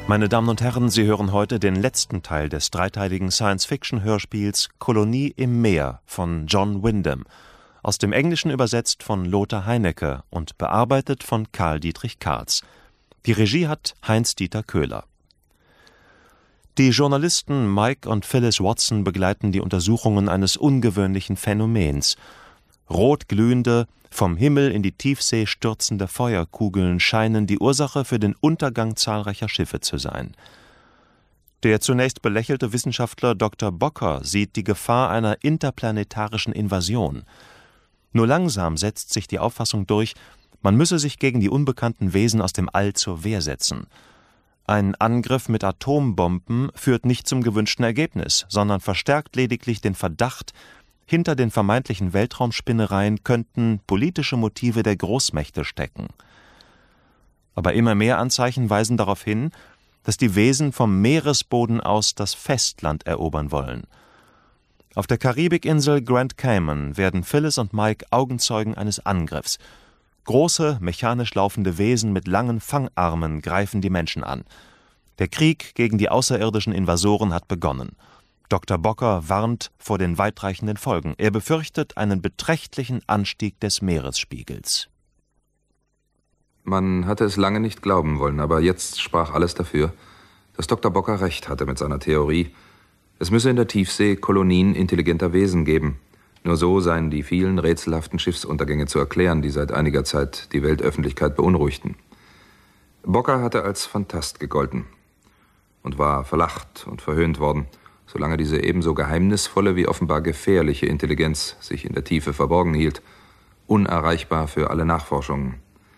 Meine Damen und Herren, Sie hören heute den letzten Teil des dreiteiligen Science-Fiction-Hörspiels Kolonie im Meer von John Wyndham, aus dem Englischen übersetzt von Lothar Heinecke und bearbeitet von Karl Dietrich Kartz. Die Regie hat Heinz-Dieter Köhler. Die Journalisten Mike und Phyllis Watson begleiten die Untersuchungen eines ungewöhnlichen Phänomens. Rotglühende, vom Himmel in die Tiefsee stürzende Feuerkugeln scheinen die Ursache für den Untergang zahlreicher Schiffe zu sein. Der zunächst belächelte Wissenschaftler Dr. Bocker sieht die Gefahr einer interplanetarischen Invasion. Nur langsam setzt sich die Auffassung durch, man müsse sich gegen die unbekannten Wesen aus dem All zur Wehr setzen. Ein Angriff mit Atombomben führt nicht zum gewünschten Ergebnis, sondern verstärkt lediglich den Verdacht, hinter den vermeintlichen Weltraumspinnereien könnten politische Motive der Großmächte stecken. Aber immer mehr Anzeichen weisen darauf hin, dass die Wesen vom Meeresboden aus das Festland erobern wollen. Auf der Karibikinsel Grand Cayman werden Phyllis und Mike Augenzeugen eines Angriffs. Große, mechanisch laufende Wesen mit langen Fangarmen greifen die Menschen an. Der Krieg gegen die außerirdischen Invasoren hat begonnen. Dr. Bocker warnt vor den weitreichenden Folgen. Er befürchtet einen beträchtlichen Anstieg des Meeresspiegels. Man hatte es lange nicht glauben wollen, aber jetzt sprach alles dafür, dass Dr. Bocker recht hatte mit seiner Theorie. Es müsse in der Tiefsee Kolonien intelligenter Wesen geben. Nur so seien die vielen rätselhaften Schiffsuntergänge zu erklären, die seit einiger Zeit die Weltöffentlichkeit beunruhigten. Bocker hatte als Phantast gegolten und war verlacht und verhöhnt worden, solange diese ebenso geheimnisvolle wie offenbar gefährliche Intelligenz sich in der Tiefe verborgen hielt, unerreichbar für alle Nachforschungen.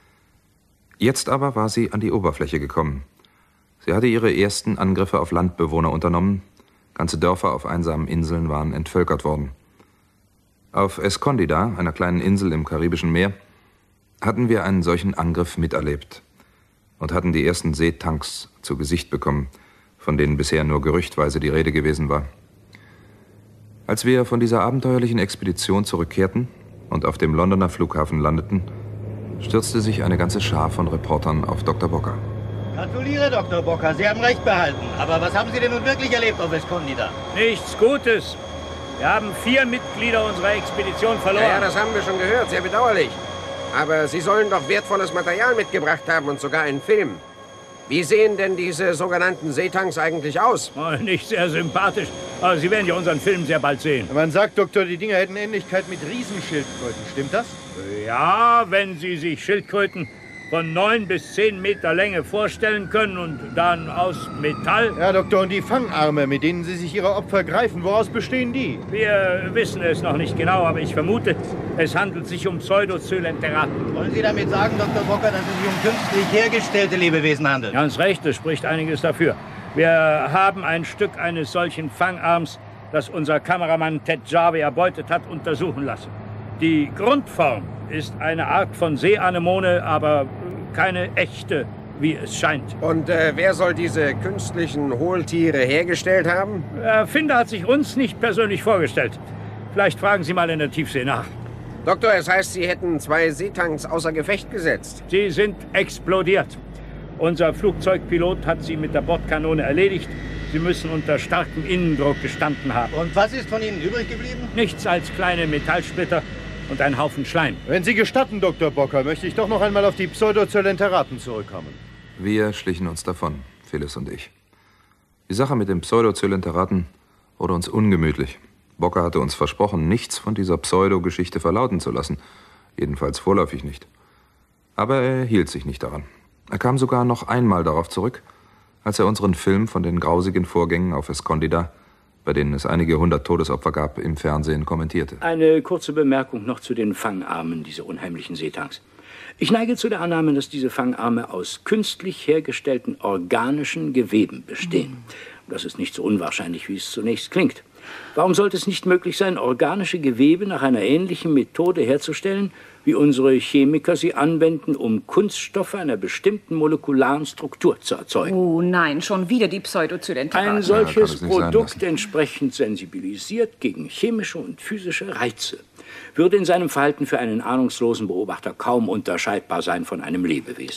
Jetzt aber war sie an die Oberfläche gekommen. Sie hatte ihre ersten Angriffe auf Landbewohner unternommen, ganze Dörfer auf einsamen Inseln waren entvölkert worden. Auf Escondida, einer kleinen Insel im Karibischen Meer, hatten wir einen solchen Angriff miterlebt und hatten die ersten Seetanks zu Gesicht bekommen, von denen bisher nur gerüchtweise die Rede gewesen war. Als wir von dieser abenteuerlichen Expedition zurückkehrten und auf dem Londoner Flughafen landeten, stürzte sich eine ganze Schar von Reportern auf Dr. Bocker. Gratuliere, Dr. Bocker, Sie haben recht behalten. Aber was haben Sie denn nun wirklich erlebt auf Escondida? Nichts Gutes. Wir haben 4 Mitglieder unserer Expedition verloren. Ja, das haben wir schon gehört, sehr bedauerlich. Aber Sie sollen doch wertvolles Material mitgebracht haben und sogar einen Film. Wie sehen denn diese sogenannten Seetanks eigentlich aus? Oh, nicht sehr sympathisch, aber Sie werden ja unseren Film sehr bald sehen. Man sagt, Doktor, die Dinger hätten Ähnlichkeit mit Riesenschildkröten. Stimmt das? Ja, wenn Sie sich Schildkröten von 9 bis 10 Meter Länge vorstellen können und dann aus Metall. Ja, Doktor, und die Fangarme, mit denen Sie sich Ihre Opfer greifen, woraus bestehen die? Wir wissen es noch nicht genau, aber ich vermute, es handelt sich um Pseudocylenteraten. Wollen Sie damit sagen, Dr. Bocker, dass es sich um künstlich hergestellte Lebewesen handelt? Ganz recht, es spricht einiges dafür. Wir haben ein Stück eines solchen Fangarms, das unser Kameramann Ted Jarvey erbeutet hat, untersuchen lassen. Die Grundform ist eine Art von Seeanemone, aber keine echte, wie es scheint. Und wer soll diese künstlichen Hohltiere hergestellt haben? Der Erfinder hat sich uns nicht persönlich vorgestellt. Vielleicht fragen Sie mal in der Tiefsee nach. Doktor, es heißt, Sie hätten 2 Seetanks außer Gefecht gesetzt. Sie sind explodiert. Unser Flugzeugpilot hat sie mit der Bordkanone erledigt. Sie müssen unter starkem Innendruck gestanden haben. Und was ist von Ihnen übrig geblieben? Nichts als kleine Metallsplitter und ein Haufen Schleim. Wenn Sie gestatten, Dr. Bocker, möchte ich doch noch einmal auf die Pseudocylenteraten zurückkommen. Wir schlichen uns davon, Phyllis und ich. Die Sache mit den Pseudocylenteraten wurde uns ungemütlich. Bocker hatte uns versprochen, nichts von dieser Pseudo-Geschichte verlauten zu lassen. Jedenfalls vorläufig nicht. Aber er hielt sich nicht daran. Er kam sogar noch einmal darauf zurück, als er unseren Film von den grausigen Vorgängen auf Escondida, bei denen es einige 100 Todesopfer gab, im Fernsehen kommentierte. Eine kurze Bemerkung noch zu den Fangarmen dieser unheimlichen Seetanks. Ich neige zu der Annahme, dass diese Fangarme aus künstlich hergestellten organischen Geweben bestehen. Das ist nicht so unwahrscheinlich, wie es zunächst klingt. Warum sollte es nicht möglich sein, organische Gewebe nach einer ähnlichen Methode herzustellen, wie unsere Chemiker sie anwenden, um Kunststoffe einer bestimmten molekularen Struktur zu erzeugen? Oh nein, schon wieder die Pseudocylenteraten. Ein solches Produkt, entsprechend sensibilisiert gegen chemische und physische Reize, würde in seinem Verhalten für einen ahnungslosen Beobachter kaum unterscheidbar sein von einem Lebewesen.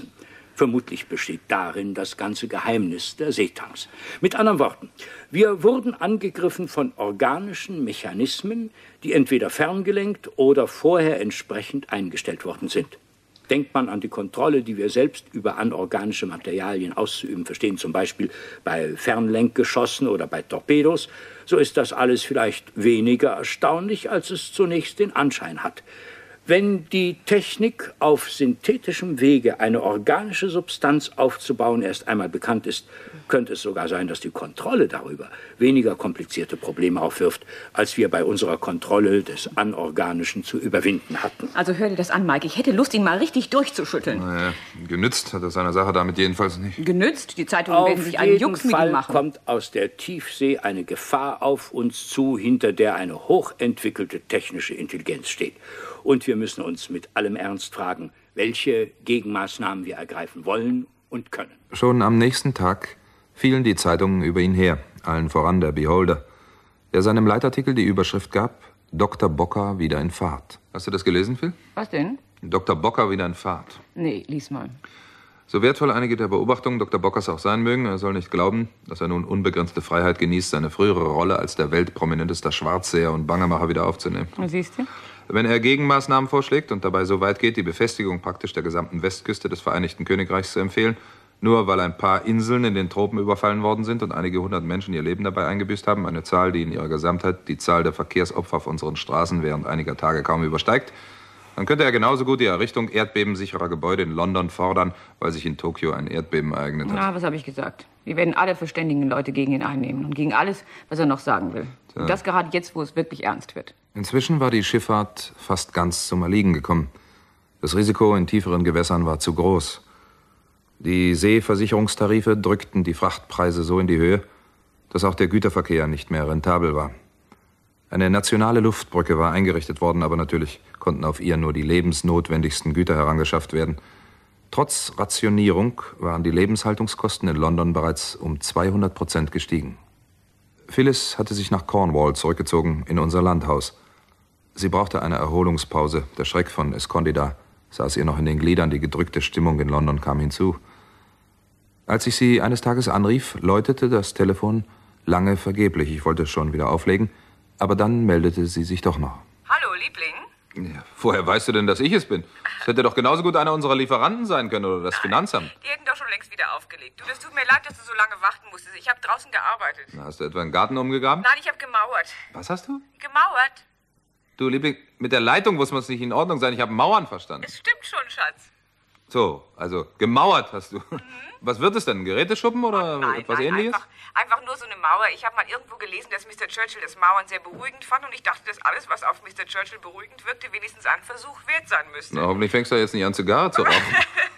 Vermutlich besteht darin das ganze Geheimnis der Seetanks. Mit anderen Worten, wir wurden angegriffen von organischen Mechanismen, die entweder ferngelenkt oder vorher entsprechend eingestellt worden sind. Denkt man an die Kontrolle, die wir selbst über anorganische Materialien auszuüben verstehen, zum Beispiel bei Fernlenkgeschossen oder bei Torpedos, so ist das alles vielleicht weniger erstaunlich, als es zunächst den Anschein hat. Wenn die Technik, auf synthetischem Wege eine organische Substanz aufzubauen, erst einmal bekannt ist, könnte es sogar sein, dass die Kontrolle darüber weniger komplizierte Probleme aufwirft, als wir bei unserer Kontrolle des Anorganischen zu überwinden hatten. Also hör dir das an, Mike. Ich hätte Lust, ihn mal richtig durchzuschütteln. Naja, genützt hat er seiner Sache damit jedenfalls nicht. Genützt? Die Zeitungen werden sich einen Jux mit ihm machen. Auf jeden Fall kommt aus der Tiefsee eine Gefahr auf uns zu, hinter der eine hochentwickelte technische Intelligenz steht. Und wir müssen uns mit allem Ernst fragen, welche Gegenmaßnahmen wir ergreifen wollen und können. Schon am nächsten Tag fielen die Zeitungen über ihn her, allen voran der Beholder, der seinem Leitartikel die Überschrift gab: Dr. Bocker wieder in Fahrt. Hast du das gelesen, Phil? Was denn? Dr. Bocker wieder in Fahrt. Nee, lies mal. So wertvoll einige der Beobachtungen Dr. Bockers auch sein mögen, er soll nicht glauben, dass er nun unbegrenzte Freiheit genießt, seine frühere Rolle als der weltprominentester Schwarzseher und Bangemacher wieder aufzunehmen. Siehst du? Wenn er Gegenmaßnahmen vorschlägt und dabei so weit geht, die Befestigung praktisch der gesamten Westküste des Vereinigten Königreichs zu empfehlen, nur weil ein paar Inseln in den Tropen überfallen worden sind und einige hundert Menschen ihr Leben dabei eingebüßt haben, eine Zahl, die in ihrer Gesamtheit die Zahl der Verkehrsopfer auf unseren Straßen während einiger Tage kaum übersteigt, dann könnte er genauso gut die Errichtung erdbebensicherer Gebäude in London fordern, weil sich in Tokio ein Erdbeben ereignet hat. Na, was habe ich gesagt? Wir werden alle verständigen Leute gegen ihn einnehmen und gegen alles, was er noch sagen will. Und das gerade jetzt, wo es wirklich ernst wird. Inzwischen war die Schifffahrt fast ganz zum Erliegen gekommen. Das Risiko in tieferen Gewässern war zu groß. Die Seeversicherungstarife drückten die Frachtpreise so in die Höhe, dass auch der Güterverkehr nicht mehr rentabel war. Eine nationale Luftbrücke war eingerichtet worden, aber natürlich konnten auf ihr nur die lebensnotwendigsten Güter herangeschafft werden. Trotz Rationierung waren die Lebenshaltungskosten in London bereits um 200% gestiegen. Phyllis hatte sich nach Cornwall zurückgezogen, in unser Landhaus. Sie brauchte eine Erholungspause. Der Schreck von Escondida saß ihr noch in den Gliedern. Die gedrückte Stimmung in London kam hinzu. Als ich sie eines Tages anrief, läutete das Telefon lange vergeblich. Ich wollte schon wieder auflegen, aber dann meldete sie sich doch noch. Hallo, Liebling? Ja, woher weißt du denn, dass ich es bin? Es hätte doch genauso gut einer unserer Lieferanten sein können oder das Finanzamt. Die hätten doch schon längst wieder aufgelegt. Du, das tut mir leid, dass du so lange warten musstest. Ich habe draußen gearbeitet. Na, hast du etwa einen Garten umgegraben? Nein, ich habe gemauert. Was hast du? Gemauert? Du, Liebling, mit der Leitung muss es nicht in Ordnung sein. Ich habe Mauern verstanden. Es stimmt schon, Schatz. So, also gemauert hast du. Was wird es denn? Ein Geräteschuppen oder etwas Ähnliches? Einfach nur so eine Mauer. Ich habe mal irgendwo gelesen, dass Mr. Churchill das Mauern sehr beruhigend fand und ich dachte, dass alles, was auf Mr. Churchill beruhigend wirkte, wenigstens einen Versuch wert sein müsste. Na, hoffentlich fängst du jetzt nicht an, Zigarre zu rauchen.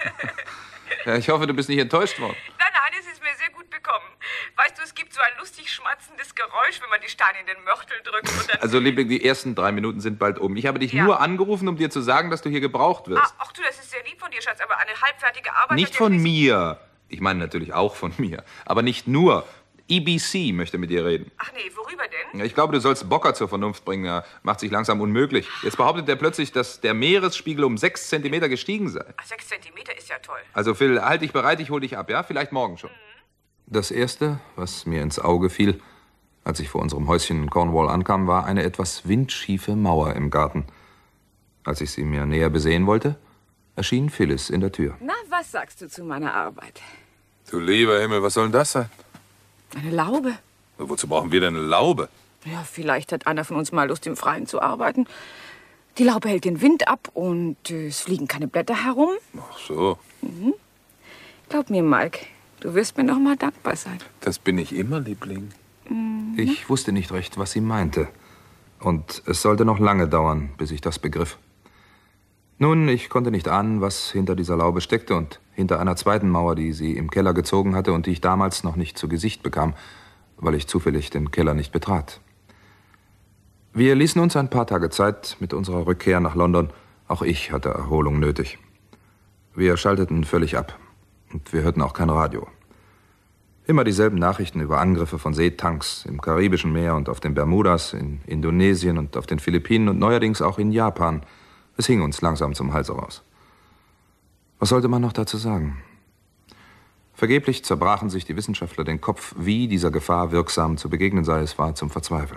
Ja, ich hoffe, du bist nicht enttäuscht worden. Nein, es ist mir sehr gut bekommen. Weißt du, es gibt so ein lustig schmatzendes Geräusch, wenn man die Steine in den Mörtel drückt und dann... Also, Liebling, die ersten 3 Minuten sind bald um. Ich habe dich nur angerufen, um dir zu sagen, dass du hier gebraucht wirst. Ach du, das ist sehr lieb von dir, Schatz, aber eine halbfertige Arbeit... Nicht von mir. Ich meine natürlich auch von mir. Aber nicht nur. EBC möchte mit dir reden. Ach nee, worüber denn? Ich glaube, du sollst Bocker zur Vernunft bringen. Er macht sich langsam unmöglich. Jetzt behauptet er plötzlich, dass der Meeresspiegel um 6 Zentimeter gestiegen sei. Ach, 6 Zentimeter ist ja toll. Also Phil, halt dich bereit, ich hol dich ab, ja? Vielleicht morgen schon. Das Erste, was mir ins Auge fiel, als ich vor unserem Häuschen in Cornwall ankam, war eine etwas windschiefe Mauer im Garten. Als ich sie mir näher besehen wollte, erschien Phyllis in der Tür. Na, was sagst du zu meiner Arbeit? Du lieber Himmel, was soll denn das sein? Eine Laube. Wozu brauchen wir denn eine Laube? Ja, vielleicht hat einer von uns mal Lust, im Freien zu arbeiten. Die Laube hält den Wind ab und es fliegen keine Blätter herum. Ach so. Glaub mir, Mike, du wirst mir noch mal dankbar sein. Das bin ich immer, Liebling. Ich wusste nicht recht, was sie meinte. Und es sollte noch lange dauern, bis ich das begriff. Nun, ich konnte nicht ahnen, was hinter dieser Laube steckte und hinter einer zweiten Mauer, die sie im Keller gezogen hatte und die ich damals noch nicht zu Gesicht bekam, weil ich zufällig den Keller nicht betrat. Wir ließen uns ein paar Tage Zeit mit unserer Rückkehr nach London. Auch ich hatte Erholung nötig. Wir schalteten völlig ab und wir hörten auch kein Radio. Immer dieselben Nachrichten über Angriffe von Seetanks im Karibischen Meer und auf den Bermudas, in Indonesien und auf den Philippinen und neuerdings auch in Japan. Es hing uns langsam zum Hals raus. Was sollte man noch dazu sagen? Vergeblich zerbrachen sich die Wissenschaftler den Kopf, wie dieser Gefahr wirksam zu begegnen sei. Es war zum Verzweifeln.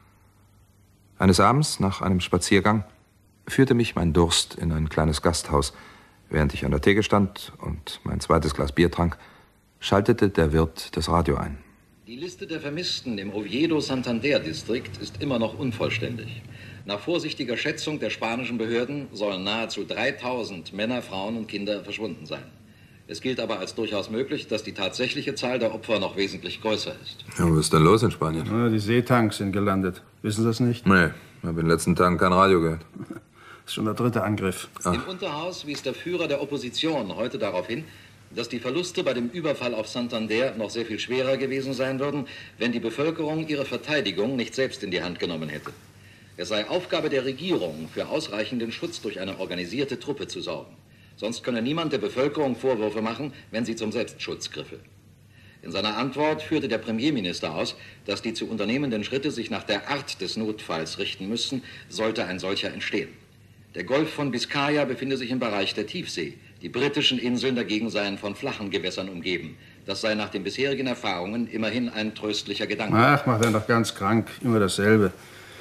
Eines Abends, nach einem Spaziergang, führte mich mein Durst in ein kleines Gasthaus. Während ich an der Theke stand und mein zweites Glas Bier trank, schaltete der Wirt das Radio ein. Die Liste der Vermissten im Oviedo-Santander-Distrikt ist immer noch unvollständig. Nach vorsichtiger Schätzung der spanischen Behörden sollen nahezu 3000 Männer, Frauen und Kinder verschwunden sein. Es gilt aber als durchaus möglich, dass die tatsächliche Zahl der Opfer noch wesentlich größer ist. Ja, was ist denn los in Spanien? Ja, die Seetanks sind gelandet. Wissen Sie das nicht? Nee, ich habe in den letzten Tagen kein Radio gehört. Das ist schon der 3. Angriff. Im Unterhaus wies der Führer der Opposition heute darauf hin, dass die Verluste bei dem Überfall auf Santander noch sehr viel schwerer gewesen sein würden, wenn die Bevölkerung ihre Verteidigung nicht selbst in die Hand genommen hätte. Es sei Aufgabe der Regierung, für ausreichenden Schutz durch eine organisierte Truppe zu sorgen. Sonst könne niemand der Bevölkerung Vorwürfe machen, wenn sie zum Selbstschutz griffe. In seiner Antwort führte der Premierminister aus, dass die zu unternehmenden Schritte sich nach der Art des Notfalls richten müssten, sollte ein solcher entstehen. Der Golf von Biskaya befinde sich im Bereich der Tiefsee. Die britischen Inseln dagegen seien von flachen Gewässern umgeben. Das sei nach den bisherigen Erfahrungen immerhin ein tröstlicher Gedanke. Ach, macht einen doch ganz krank. Immer dasselbe.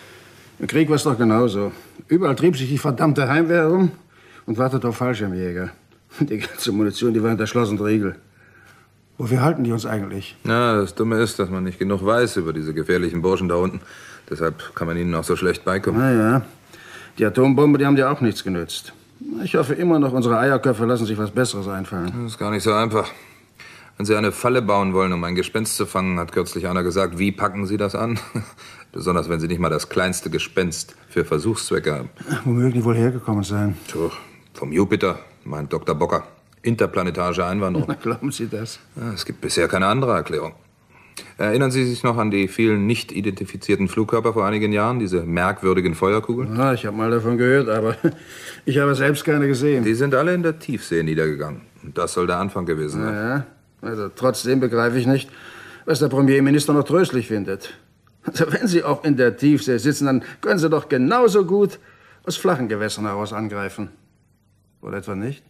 Im Krieg war es doch genauso. Überall trieb sich die verdammte Heimwehr herum und wartet auf Fallschirmjäger. Die ganze Munition, die war hinter Schloss und Riegel. Wofür halten die uns eigentlich? Ja, das Dumme ist, dass man nicht genug weiß über diese gefährlichen Burschen da unten. Deshalb kann man ihnen auch so schlecht beikommen. Na ja, die Atombombe, die haben dir auch nichts genützt. Ich hoffe immer noch, unsere Eierköpfe lassen sich was Besseres einfallen. Das ist gar nicht so einfach. Wenn Sie eine Falle bauen wollen, um ein Gespenst zu fangen, hat kürzlich einer gesagt, wie packen Sie das an? Besonders, wenn Sie nicht mal das kleinste Gespenst für Versuchszwecke haben. Wo mögen die wohl hergekommen sein? Tja, vom Jupiter, meint Dr. Bocker. Interplanetarische Einwanderung. Na, glauben Sie das? Ja, es gibt bisher keine andere Erklärung. Erinnern Sie sich noch an die vielen nicht identifizierten Flugkörper vor einigen Jahren, diese merkwürdigen Feuerkugeln? Ja, ich habe mal davon gehört, aber ich habe selbst keine gesehen. Die sind alle in der Tiefsee niedergegangen. Und das soll der Anfang gewesen sein. Ja, also trotzdem begreife ich nicht, was der Premierminister noch tröstlich findet. Also wenn Sie auch in der Tiefsee sitzen, dann können Sie doch genauso gut aus flachen Gewässern heraus angreifen. Oder etwa nicht?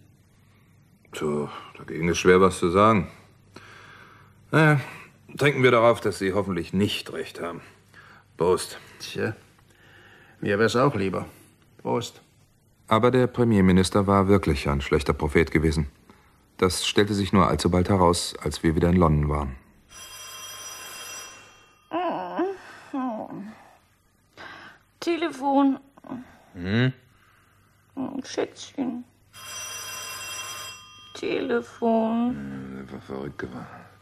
Tja, dagegen ist schwer was zu sagen. Naja, trinken wir darauf, dass Sie hoffentlich nicht recht haben. Prost. Tja, mir wär's auch lieber. Prost. Aber der Premierminister war wirklich ein schlechter Prophet gewesen. Das stellte sich nur allzu bald heraus, als wir wieder in London waren. Telefon. Hm? Schätzchen. Telefon. Der war verrückt geworden.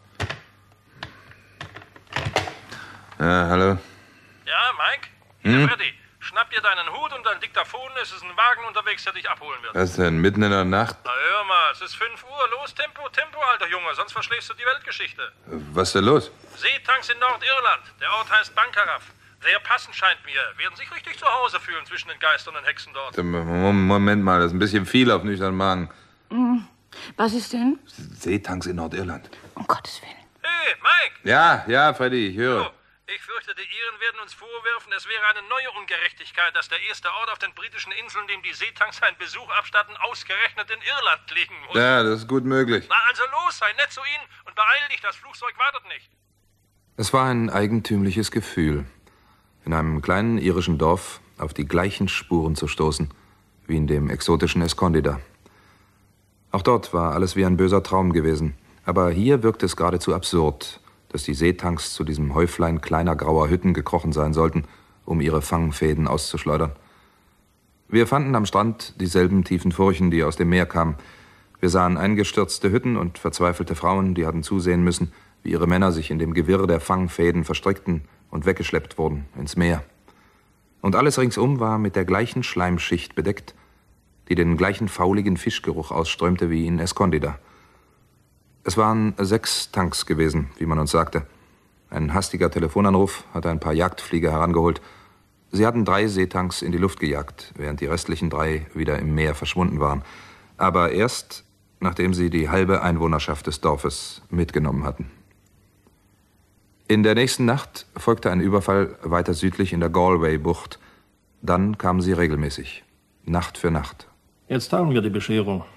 Ja, hallo. Ja, Mike? Hier, Freddy. Schnapp dir deinen Hut und dein Diktaphon. Es ist ein Wagen unterwegs, der dich abholen wird. Was denn, mitten in der Nacht? Na, hör mal, es ist 5 Uhr. Los, Tempo, Tempo, alter Junge, sonst verschläfst du die Weltgeschichte. Was ist denn los? Seetanks in Nordirland. Der Ort heißt Bankaraf. Sehr passend scheint mir. Werden sich richtig zu Hause fühlen zwischen den Geistern und Hexen dort. Moment mal, das ist ein bisschen viel auf nüchternen Magen. Was ist denn? Seetanks in Nordirland. Um Gottes Willen. Hey, Mike! Ja, Freddy, ich höre. Ich fürchte, die Iren werden uns vorwerfen, es wäre eine neue Ungerechtigkeit, dass der erste Ort auf den britischen Inseln, dem die Seetanks einen Besuch abstatten, ausgerechnet in Irland liegen muss. Ja, das ist gut möglich. Na, also los, sei nett zu ihnen und beeil dich, das Flugzeug wartet nicht. Es war ein eigentümliches Gefühl, in einem kleinen irischen Dorf auf die gleichen Spuren zu stoßen, wie in dem exotischen Escondida. Auch dort war alles wie ein böser Traum gewesen, aber hier wirkte es geradezu absurd, dass die Seetanks zu diesem Häuflein kleiner grauer Hütten gekrochen sein sollten, um ihre Fangfäden auszuschleudern. Wir fanden am Strand dieselben tiefen Furchen, die aus dem Meer kamen. Wir sahen eingestürzte Hütten und verzweifelte Frauen, die hatten zusehen müssen, wie ihre Männer sich in dem Gewirr der Fangfäden verstrickten und weggeschleppt wurden ins Meer. Und alles ringsum war mit der gleichen Schleimschicht bedeckt, die den gleichen fauligen Fischgeruch ausströmte wie in Escondida. Es waren 6 Tanks gewesen, wie man uns sagte. Ein hastiger Telefonanruf hatte ein paar Jagdflieger herangeholt. Sie hatten 3 Seetanks in die Luft gejagt, während die restlichen 3 wieder im Meer verschwunden waren. Aber erst, nachdem sie die halbe Einwohnerschaft des Dorfes mitgenommen hatten. In der nächsten Nacht folgte ein Überfall weiter südlich in der Galway-Bucht. Dann kamen sie regelmäßig, Nacht für Nacht. Jetzt haben wir die Bescherung.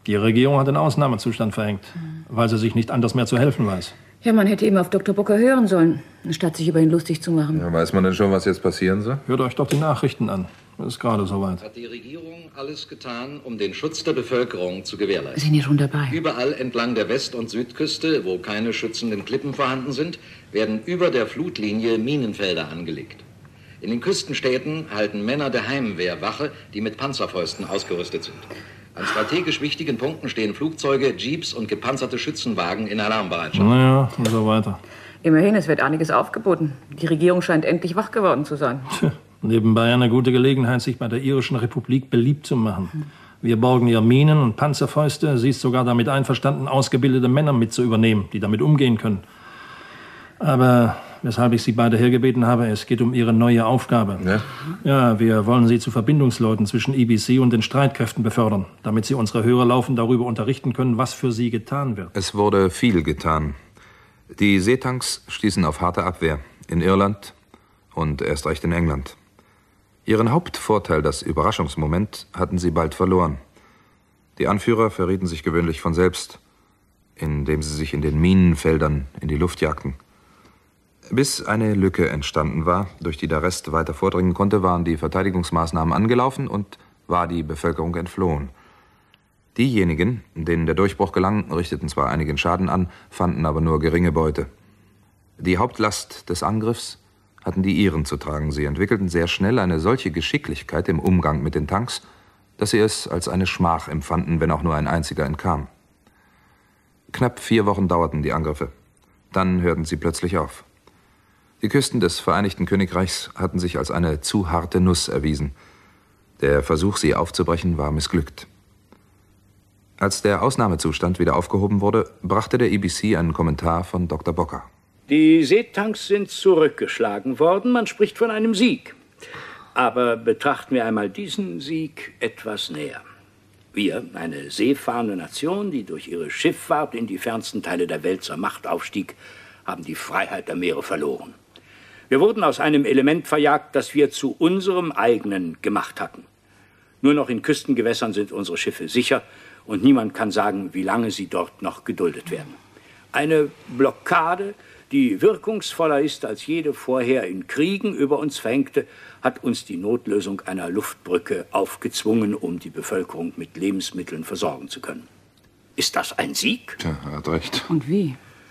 Die Regierung hat den Ausnahmezustand verhängt, weil sie sich nicht anders mehr zu helfen weiß. Ja, man hätte eben auf Dr. Bocker hören sollen, anstatt sich über ihn lustig zu machen. Ja, weiß man denn schon, was jetzt passieren soll? Hört euch doch die Nachrichten an. Es ist gerade soweit. Hat die Regierung alles getan, um den Schutz der Bevölkerung zu gewährleisten? Sind die schon dabei? Überall entlang der West- und Südküste, wo keine schützenden Klippen vorhanden sind, werden über der Flutlinie Minenfelder angelegt. In den Küstenstädten halten Männer der Heimwehr Wache, die mit Panzerfäusten ausgerüstet sind. An strategisch wichtigen Punkten stehen Flugzeuge, Jeeps und gepanzerte Schützenwagen in Alarmbereitschaft. Naja, und so weiter. Immerhin, es wird einiges aufgeboten. Die Regierung scheint endlich wach geworden zu sein. Nebenbei eine gute Gelegenheit, sich bei der irischen Republik beliebt zu machen. Wir borgen ihr Minen und Panzerfäuste. Sie ist sogar damit einverstanden, ausgebildete Männer mit zu übernehmen, die damit umgehen können. Aber weshalb ich Sie beide hergebeten habe, es geht um Ihre neue Aufgabe. Ja? Ja, wir wollen Sie zu Verbindungsleuten zwischen IBC und den Streitkräften befördern, damit Sie unsere Hörer laufend darüber unterrichten können, was für Sie getan wird. Es wurde viel getan. Die Seetanks stießen auf harte Abwehr in Irland und erst recht in England. Ihren Hauptvorteil, das Überraschungsmoment, hatten sie bald verloren. Die Anführer verrieten sich gewöhnlich von selbst, indem sie sich in den Minenfeldern in die Luft jagten. Bis eine Lücke entstanden war, durch die der Rest weiter vordringen konnte, waren die Verteidigungsmaßnahmen angelaufen und war die Bevölkerung entflohen. Diejenigen, denen der Durchbruch gelang, richteten zwar einigen Schaden an, fanden aber nur geringe Beute. Die Hauptlast des Angriffs hatten die Iren zu tragen. Sie entwickelten sehr schnell eine solche Geschicklichkeit im Umgang mit den Tanks, dass sie es als eine Schmach empfanden, wenn auch nur ein einziger entkam. Knapp 4 Wochen dauerten die Angriffe. Dann hörten sie plötzlich auf. Die Küsten des Vereinigten Königreichs hatten sich als eine zu harte Nuss erwiesen. Der Versuch, sie aufzubrechen, war missglückt. Als der Ausnahmezustand wieder aufgehoben wurde, brachte der EBC einen Kommentar von Dr. Bocker. Die Seetanks sind zurückgeschlagen worden. Man spricht von einem Sieg. Aber betrachten wir einmal diesen Sieg etwas näher. Wir, eine seefahrende Nation, die durch ihre Schifffahrt in die fernsten Teile der Welt zur Macht aufstieg, haben die Freiheit der Meere verloren. Wir wurden aus einem Element verjagt, das wir zu unserem eigenen gemacht hatten. Nur noch in Küstengewässern sind unsere Schiffe sicher und niemand kann sagen, wie lange sie dort noch geduldet werden. Eine Blockade, die wirkungsvoller ist als jede vorher in Kriegen über uns verhängte, hat uns die Notlösung einer Luftbrücke aufgezwungen, um die Bevölkerung mit Lebensmitteln versorgen zu können. Ist das ein Sieg? Tja, er hat recht. Und wie?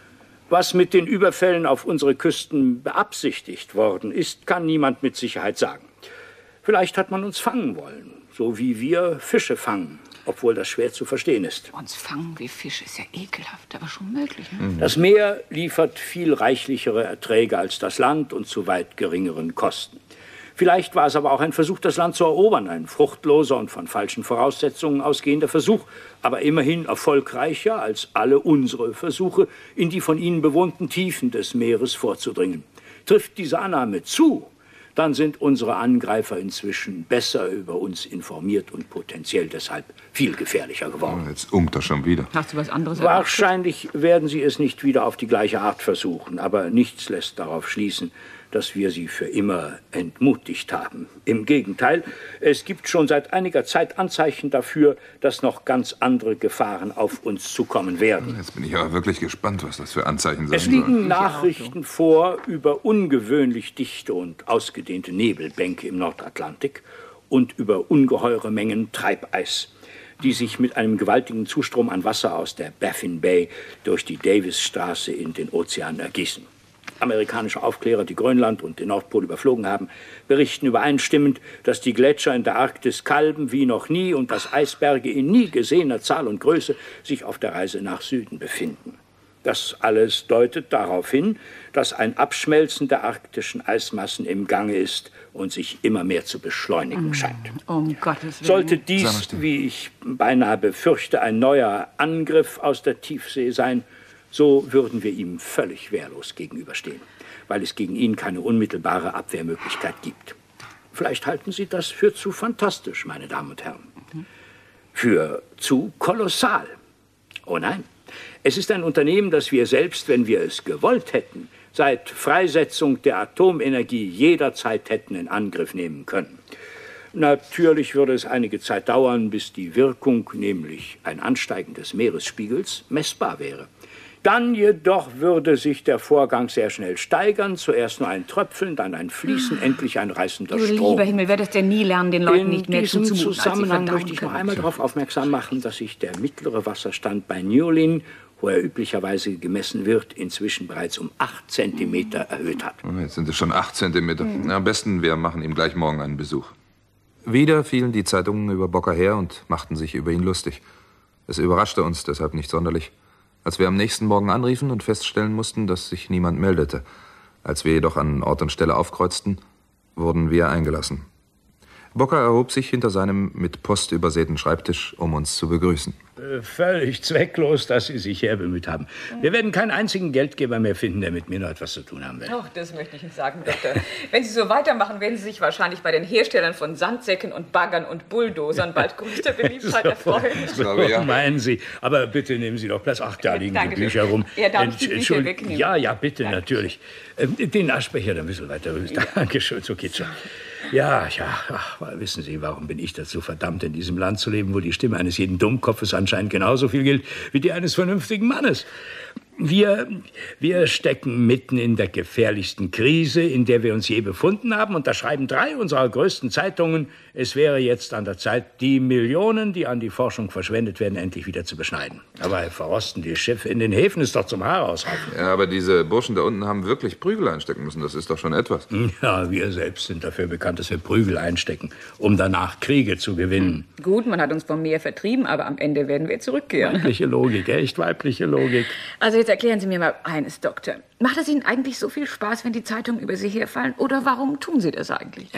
Was mit den Überfällen auf unsere Küsten beabsichtigt worden ist, kann niemand mit Sicherheit sagen. Vielleicht hat man uns fangen wollen, so wie wir Fische fangen, obwohl das schwer zu verstehen ist. Uns fangen wie Fische ist ja ekelhaft, aber schon möglich. Ne? Das Meer liefert viel reichlichere Erträge als das Land und zu weit geringeren Kosten. Vielleicht war es aber auch ein Versuch, das Land zu erobern, ein fruchtloser und von falschen Voraussetzungen ausgehender Versuch, aber immerhin erfolgreicher als alle unsere Versuche, in die von ihnen bewohnten Tiefen des Meeres vorzudringen. Trifft diese Annahme zu, dann sind unsere Angreifer inzwischen besser über uns informiert und potenziell deshalb viel gefährlicher geworden. Jetzt er schon wieder. Hast du was anderes Wahrscheinlich werden sie es nicht wieder auf die gleiche Art versuchen, aber nichts lässt darauf schließen, dass wir sie für immer entmutigt haben. Im Gegenteil, es gibt schon seit einiger Zeit Anzeichen dafür, dass noch ganz andere Gefahren auf uns zukommen werden. Jetzt bin ich aber wirklich gespannt, was das für Anzeichen sein Es liegen sollen. Nachrichten vor über ungewöhnlich dichte und ausgedehnte Nebelbänke im Nordatlantik und über ungeheure Mengen Treibeis, die sich mit einem gewaltigen Zustrom an Wasser aus der Baffin Bay durch die Davisstraße in den Ozean ergießen. Amerikanische Aufklärer, die Grönland und den Nordpol überflogen haben, berichten übereinstimmend, dass die Gletscher in der Arktis kalben wie noch nie und dass Eisberge in nie gesehener Zahl und Größe sich auf der Reise nach Süden befinden. Das alles deutet darauf hin, dass ein Abschmelzen der arktischen Eismassen im Gange ist und sich immer mehr zu beschleunigen scheint. Um Gottes Willen. Sollte dies, wie ich beinahe befürchte, ein neuer Angriff aus der Tiefsee sein, so würden wir ihm völlig wehrlos gegenüberstehen, weil es gegen ihn keine unmittelbare Abwehrmöglichkeit gibt. Vielleicht halten Sie das für zu fantastisch, meine Damen und Herren. Für zu kolossal. Oh nein, es ist ein Unternehmen, das wir selbst, wenn wir es gewollt hätten, seit Freisetzung der Atomenergie jederzeit hätten in Angriff nehmen können. Natürlich würde es einige Zeit dauern, bis die Wirkung, nämlich ein Ansteigen des Meeresspiegels, messbar wäre. Dann jedoch würde sich der Vorgang sehr schnell steigern. Zuerst nur ein Tröpfeln, dann ein Fließen, endlich ein reißender Strom. Lieber Himmel, wer das denn nie lernen, den Leuten nicht mehr zuzumuten. In diesem als sie Zusammenhang verdauen möchte ich noch können. einmal darauf aufmerksam machen, dass sich der mittlere Wasserstand bei Newlyn, wo er üblicherweise gemessen wird, inzwischen bereits um 8 Zentimeter erhöht hat. Jetzt sind es schon 8 Zentimeter. Am besten, wir machen ihm gleich morgen einen Besuch. Wieder fielen die Zeitungen über Bocker her und machten sich über ihn lustig. Es überraschte uns deshalb nicht sonderlich, als wir am nächsten Morgen anriefen und feststellen mussten, dass sich niemand meldete. Als wir jedoch an Ort und Stelle aufkreuzten, wurden wir eingelassen. Bocker erhob sich hinter seinem mit Post übersäten Schreibtisch, um uns zu begrüßen. Völlig zwecklos, dass Sie sich herbemüht haben. Wir werden keinen einzigen Geldgeber mehr finden, der mit mir noch etwas zu tun haben will. Ach, das möchte ich Ihnen sagen, Doktor. Wenn Sie so weitermachen, werden Sie sich wahrscheinlich bei den Herstellern von Sandsäcken und Baggern und Bulldozern bald größter Beliebtheit erfreuen. So meinen Sie. Aber bitte nehmen Sie doch Platz. Ach, da liegen die Bücher rum. Ja, darf ich die Bücher wegnehmen? Ja, bitte, natürlich. Den Aschbecher da ein bisschen weiter rüber. Ja. Dankeschön, so geht's schon. Ja, ach, wissen Sie, warum bin ich dazu verdammt, in diesem Land zu leben, wo die Stimme eines jeden Dummkopfes anscheinend genauso viel gilt wie die eines vernünftigen Mannes? Wir stecken mitten in der gefährlichsten Krise, in der wir uns je befunden haben. Und da schreiben 3 unserer größten Zeitungen, es wäre jetzt an der Zeit, die Millionen, die an die Forschung verschwendet werden, endlich wieder zu beschneiden. Aber verrosten die Schiffe in den Häfen ist doch zum Haar ausraufen. Ja, aber diese Burschen da unten haben wirklich Prügel einstecken müssen. Das ist doch schon etwas. Ja, wir selbst sind dafür bekannt, dass wir Prügel einstecken, um danach Kriege zu gewinnen. Gut, man hat uns vom Meer vertrieben, aber am Ende werden wir zurückkehren. Weibliche Logik, echt weibliche Logik. Also jetzt erklären Sie mir mal eines, Doktor. Macht es Ihnen eigentlich so viel Spaß, wenn die Zeitungen über Sie herfallen? Oder warum tun Sie das eigentlich?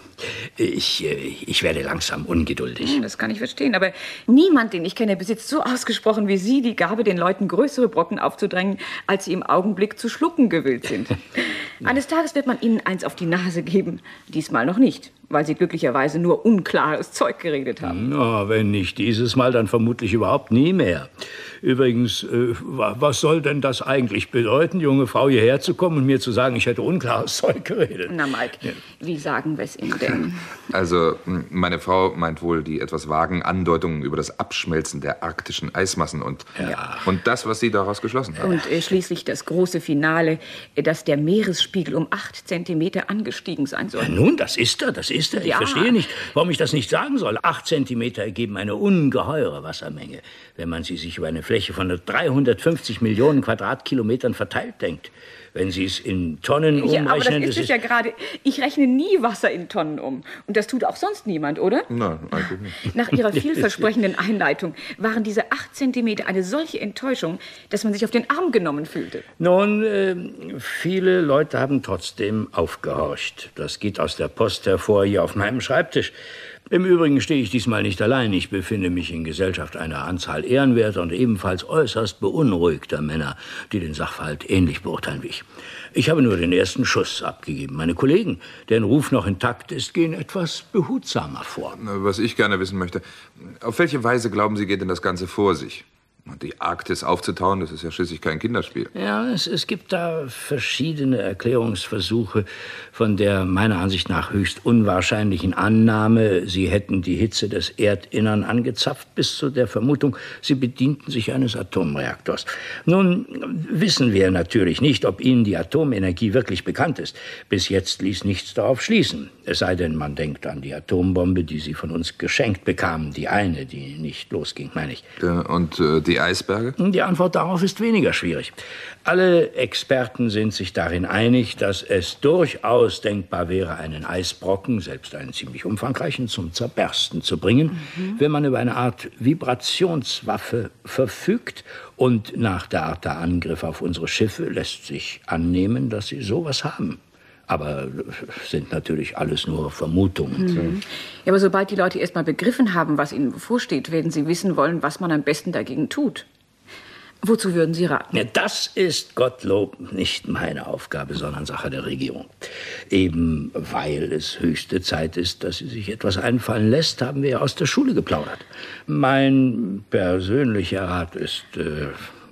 Ich werde langsam ungeduldig. Das kann ich verstehen, aber niemand, den ich kenne, besitzt so ausgesprochen wie Sie die Gabe, den Leuten größere Brocken aufzudrängen, als sie im Augenblick zu schlucken gewillt sind. Eines Tages wird man Ihnen eins auf die Nase geben. Diesmal noch nicht, weil Sie glücklicherweise nur unklares Zeug geredet haben. Na, wenn nicht dieses Mal, dann vermutlich überhaupt nie mehr. Übrigens, was soll denn das eigentlich bedeuten, junge Frau, hierher zu kommen und mir zu sagen, ich hätte unklares Zeug geredet? Na, Mike, wie sagen wir es Ihnen denn? Also, meine Frau meint wohl die etwas vagen Andeutungen über das Abschmelzen der arktischen Eismassen und das, was Sie daraus geschlossen haben. Und schließlich das große Finale, dass der Meeresspiegel um 8 Zentimeter angestiegen sein soll. Ja, nun, das ist er. Ich verstehe nicht, warum ich das nicht sagen soll. 8 Zentimeter ergeben eine ungeheure Wassermenge, wenn man sie sich über eine Fläche von 350 Millionen Quadratkilometern verteilt denkt. Wenn Sie es in Tonnen umrechnen... Ja, aber das ist ja gerade... Ich rechne nie Wasser in Tonnen um. Und das tut auch sonst niemand, oder? Nein, eigentlich nicht. Nach Ihrer vielversprechenden Einleitung waren diese 8 Zentimeter eine solche Enttäuschung, dass man sich auf den Arm genommen fühlte. Nun, viele Leute haben trotzdem aufgehorcht. Das geht aus der Post hervor, hier auf meinem Schreibtisch. Im Übrigen stehe ich diesmal nicht allein. Ich befinde mich in Gesellschaft einer Anzahl ehrenwerter und ebenfalls äußerst beunruhigter Männer, die den Sachverhalt ähnlich beurteilen wie ich. Ich habe nur den ersten Schuss abgegeben. Meine Kollegen, deren Ruf noch intakt ist, gehen etwas behutsamer vor. Was ich gerne wissen möchte, auf welche Weise, glauben Sie, geht denn das Ganze vor sich? Die Arktis aufzutauen, das ist ja schließlich kein Kinderspiel. Ja, es gibt da verschiedene Erklärungsversuche von der meiner Ansicht nach höchst unwahrscheinlichen Annahme, sie hätten die Hitze des Erdinnern angezapft, bis zu der Vermutung, sie bedienten sich eines Atomreaktors. Nun wissen wir natürlich nicht, ob Ihnen die Atomenergie wirklich bekannt ist. Bis jetzt ließ nichts darauf schließen. Es sei denn, man denkt an die Atombombe, die Sie von uns geschenkt bekamen. Die eine, die nicht losging, meine ich. Und die Eisberge? Die Antwort darauf ist weniger schwierig. Alle Experten sind sich darin einig, dass es durchaus denkbar wäre, einen Eisbrocken, selbst einen ziemlich umfangreichen, zum Zerbersten zu bringen, wenn man über eine Art Vibrationswaffe verfügt. Und nach der Art der Angriffe auf unsere Schiffe lässt sich annehmen, dass sie sowas haben. Aber sind natürlich alles nur Vermutungen. Ja, aber sobald die Leute erst mal begriffen haben, was ihnen bevorsteht, werden sie wissen wollen, was man am besten dagegen tut. Wozu würden Sie raten? Ja, das ist Gottlob nicht meine Aufgabe, sondern Sache der Regierung. Eben weil es höchste Zeit ist, dass sie sich etwas einfallen lässt, haben wir aus der Schule geplaudert. Mein persönlicher Rat ist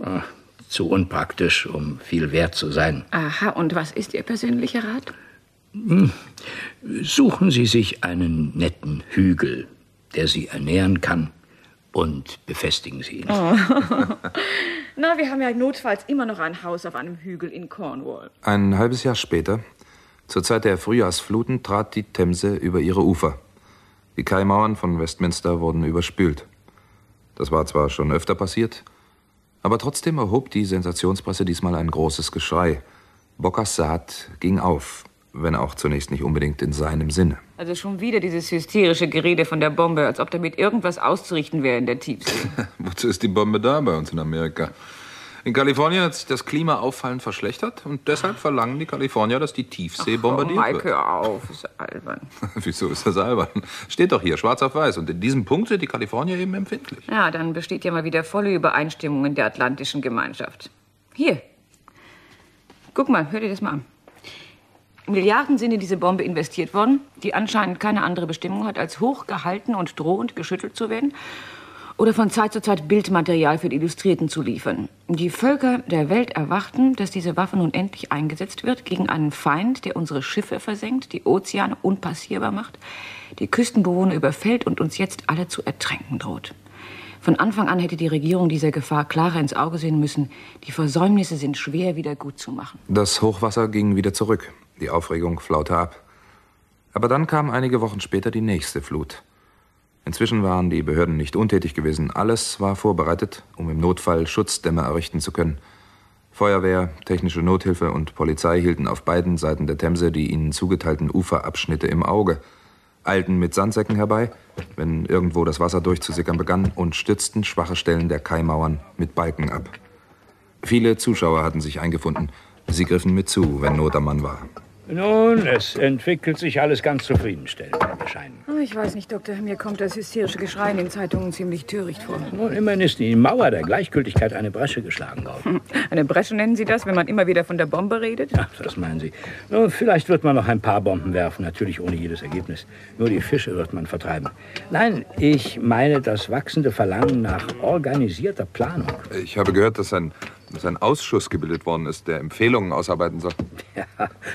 zu unpraktisch, um viel wert zu sein. Aha, und was ist Ihr persönlicher Rat? Suchen Sie sich einen netten Hügel, der Sie ernähren kann, und befestigen Sie ihn. Oh. Na, wir haben ja notfalls immer noch ein Haus auf einem Hügel in Cornwall. Ein halbes Jahr später, zur Zeit der Frühjahrsfluten, trat die Themse über ihre Ufer. Die Kaimauern von Westminster wurden überspült. Das war zwar schon öfter passiert, aber trotzdem erhob die Sensationspresse diesmal ein großes Geschrei. Bockers Saat ging auf, wenn auch zunächst nicht unbedingt in seinem Sinne. Also schon wieder dieses hysterische Gerede von der Bombe, als ob damit irgendwas auszurichten wäre in der Tiefsee. Wozu ist die Bombe da bei uns in Amerika? In Kalifornien hat sich das Klima auffallend verschlechtert und deshalb verlangen die Kalifornier, dass die Tiefsee bombardiert Mike, wird. hör auf, ist albern. Wieso ist das albern? Steht doch hier, schwarz auf weiß. Und in diesem Punkt sind die Kalifornier eben empfindlich. Ja, dann besteht ja mal wieder volle Übereinstimmung in der Atlantischen Gemeinschaft. Hier, guck mal, hör dir das mal an. Milliarden sind in diese Bombe investiert worden, die anscheinend keine andere Bestimmung hat, als hochgehalten und drohend geschüttelt zu werden oder von Zeit zu Zeit Bildmaterial für die Illustrierten zu liefern. Die Völker der Welt erwarten, dass diese Waffe nun endlich eingesetzt wird gegen einen Feind, der unsere Schiffe versenkt, die Ozeane unpassierbar macht, die Küstenbewohner überfällt und uns jetzt alle zu ertränken droht. Von Anfang an hätte die Regierung dieser Gefahr klarer ins Auge sehen müssen. Die Versäumnisse sind schwer wieder gut zu machen. Das Hochwasser ging wieder zurück. Die Aufregung flaute ab. Aber dann kam einige Wochen später die nächste Flut. Inzwischen waren die Behörden nicht untätig gewesen. Alles war vorbereitet, um im Notfall Schutzdämme errichten zu können. Feuerwehr, technische Nothilfe und Polizei hielten auf beiden Seiten der Themse die ihnen zugeteilten Uferabschnitte im Auge, eilten mit Sandsäcken herbei, wenn irgendwo das Wasser durchzusickern begann, und stützten schwache Stellen der Kaimauern mit Balken ab. Viele Zuschauer hatten sich eingefunden. Sie griffen mit zu, wenn Not am Mann war. Nun, es entwickelt sich alles ganz zufriedenstellend, wie mir scheint. Oh, ich weiß nicht, Doktor. Mir kommt das hysterische Geschrei in den Zeitungen ziemlich töricht vor. Nun, immerhin ist die Mauer der Gleichgültigkeit eine Bresche geschlagen worden. Eine Bresche nennen Sie das, wenn man immer wieder von der Bombe redet? Ja, das meinen Sie. Nun, vielleicht wird man noch ein paar Bomben werfen, natürlich ohne jedes Ergebnis. Nur die Fische wird man vertreiben. Nein, ich meine das wachsende Verlangen nach organisierter Planung. Ich habe gehört, dass ein Ausschuss gebildet worden ist, der Empfehlungen ausarbeiten soll. Ja,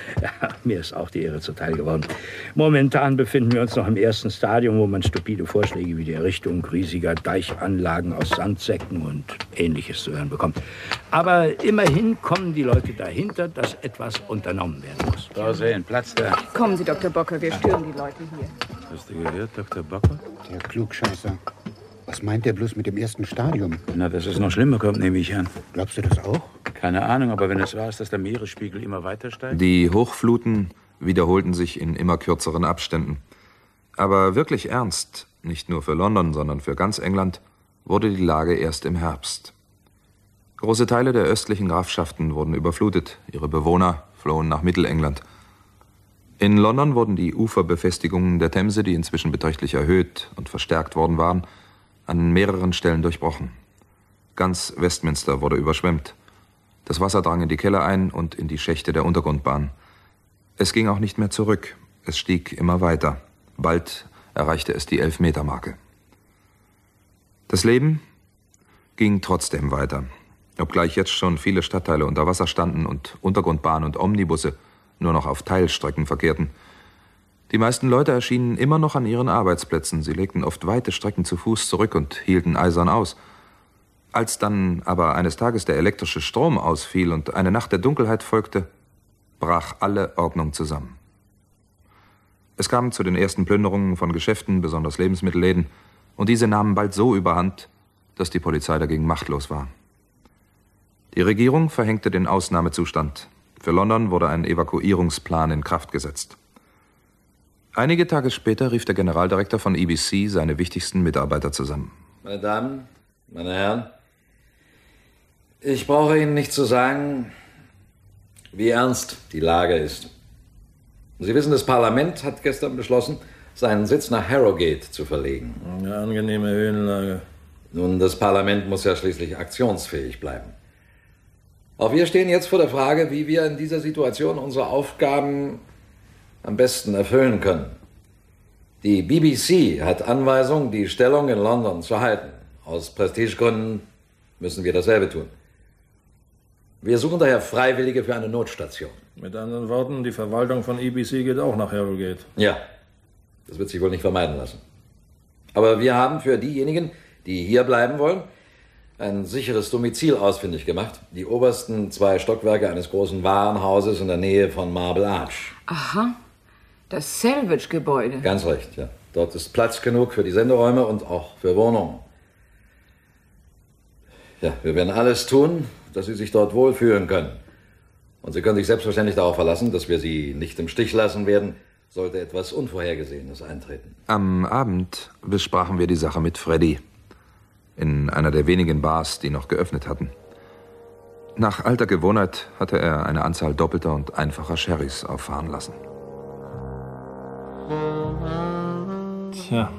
mir ist auch die Ehre zuteil geworden. Momentan befinden wir uns noch im ersten Stadium, wo man stupide Vorschläge wie die Errichtung riesiger Deichanlagen aus Sandsäcken und Ähnliches zu hören bekommt. Aber immerhin kommen die Leute dahinter, dass etwas unternommen werden muss. Da sehen, Platz da. Kommen Sie, Dr. Bocker, wir stören die Leute hier. Hast du gehört, Dr. Bocker? Der Klugscheißer. Was meint der bloß mit dem ersten Stadium? Na, dass es noch schlimmer kommt, nehme ich an. Glaubst du das auch? Keine Ahnung, aber wenn es wahr ist, dass der Meeresspiegel immer weiter steigt? Die Hochfluten wiederholten sich in immer kürzeren Abständen. Aber wirklich ernst, nicht nur für London, sondern für ganz England, wurde die Lage erst im Herbst. Große Teile der östlichen Grafschaften wurden überflutet. Ihre Bewohner flohen nach Mittelengland. In London wurden die Uferbefestigungen der Themse, die inzwischen beträchtlich erhöht und verstärkt worden waren, an mehreren Stellen durchbrochen. Ganz Westminster wurde überschwemmt. Das Wasser drang in die Keller ein und in die Schächte der Untergrundbahn. Es ging auch nicht mehr zurück. Es stieg immer weiter. Bald erreichte es die 11-Meter-Marke. Das Leben ging trotzdem weiter. Obgleich jetzt schon viele Stadtteile unter Wasser standen und Untergrundbahn und Omnibusse nur noch auf Teilstrecken verkehrten. Die meisten Leute erschienen immer noch an ihren Arbeitsplätzen. Sie legten oft weite Strecken zu Fuß zurück und hielten eisern aus. Als dann aber eines Tages der elektrische Strom ausfiel und eine Nacht der Dunkelheit folgte, brach alle Ordnung zusammen. Es kam zu den ersten Plünderungen von Geschäften, besonders Lebensmittelläden, und diese nahmen bald so überhand, dass die Polizei dagegen machtlos war. Die Regierung verhängte den Ausnahmezustand. Für London wurde ein Evakuierungsplan in Kraft gesetzt. Einige Tage später rief der Generaldirektor von EBC seine wichtigsten Mitarbeiter zusammen. Meine Damen, meine Herren, ich brauche Ihnen nicht zu sagen, wie ernst die Lage ist. Sie wissen, das Parlament hat gestern beschlossen, seinen Sitz nach Harrogate zu verlegen. Eine angenehme Höhenlage. Nun, das Parlament muss ja schließlich aktionsfähig bleiben. Auch wir stehen jetzt vor der Frage, wie wir in dieser Situation unsere Aufgaben am besten erfüllen können. Die BBC hat Anweisung, die Stellung in London zu halten. Aus Prestigegründen müssen wir dasselbe tun. Wir suchen daher Freiwillige für eine Notstation. Mit anderen Worten, die Verwaltung von EBC geht auch nach Harrogate. Ja, das wird sich wohl nicht vermeiden lassen. Aber wir haben für diejenigen, die hier bleiben wollen, ein sicheres Domizil ausfindig gemacht. Die obersten 2 Stockwerke eines großen Warenhauses in der Nähe von Marble Arch. Aha, das Salvage-Gebäude. Ganz recht, ja. Dort ist Platz genug für die Senderäume und auch für Wohnungen. Ja, wir werden alles tun, dass Sie sich dort wohlfühlen können. Und Sie können sich selbstverständlich darauf verlassen, dass wir Sie nicht im Stich lassen werden, sollte etwas Unvorhergesehenes eintreten. Am Abend besprachen wir die Sache mit Freddy. In einer der wenigen Bars, die noch geöffnet hatten. Nach alter Gewohnheit hatte er eine Anzahl doppelter und einfacher Sherrys auffahren lassen. Tja,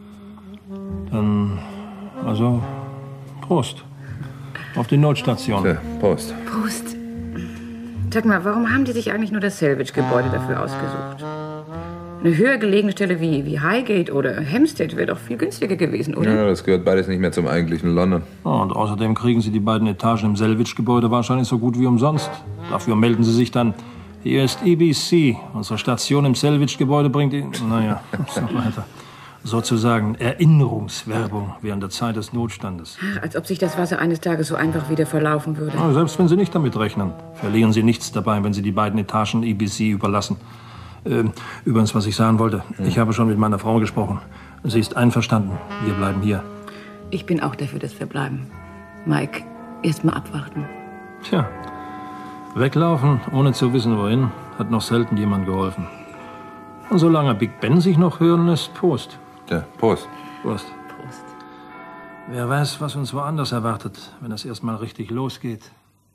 dann, also, Prost. Auf die Notstation. Tja, Prost. Prost. Sag mal, warum haben die sich eigentlich nur das Salvage-Gebäude dafür ausgesucht? Eine höher gelegene Stelle wie Highgate oder Hampstead wäre doch viel günstiger gewesen, oder? Ja, das gehört beides nicht mehr zum eigentlichen London. Oh, und außerdem kriegen Sie die beiden Etagen im Salvage-Gebäude wahrscheinlich so gut wie umsonst. Dafür melden Sie sich dann. Hier ist EBC. Unsere Station im Salvage-Gebäude bringt Ihnen, naja, so weiter. Sozusagen Erinnerungswerbung während der Zeit des Notstandes. Als ob sich das Wasser eines Tages so einfach wieder verlaufen würde. Ja, selbst wenn Sie nicht damit rechnen, verlieren Sie nichts dabei, wenn Sie die beiden Etagen EBC überlassen. Übrigens, was ich sagen wollte, ich habe schon mit meiner Frau gesprochen. Sie ist einverstanden. Wir bleiben hier. Ich bin auch dafür, dass wir bleiben. Mike, erst mal abwarten. Tja, weglaufen, ohne zu wissen, wohin, hat noch selten jemand geholfen. Und solange Big Ben sich noch hören lässt, Prost. Ja, Prost. Prost. Prost. Wer weiß, was uns woanders erwartet, wenn es erst mal richtig losgeht.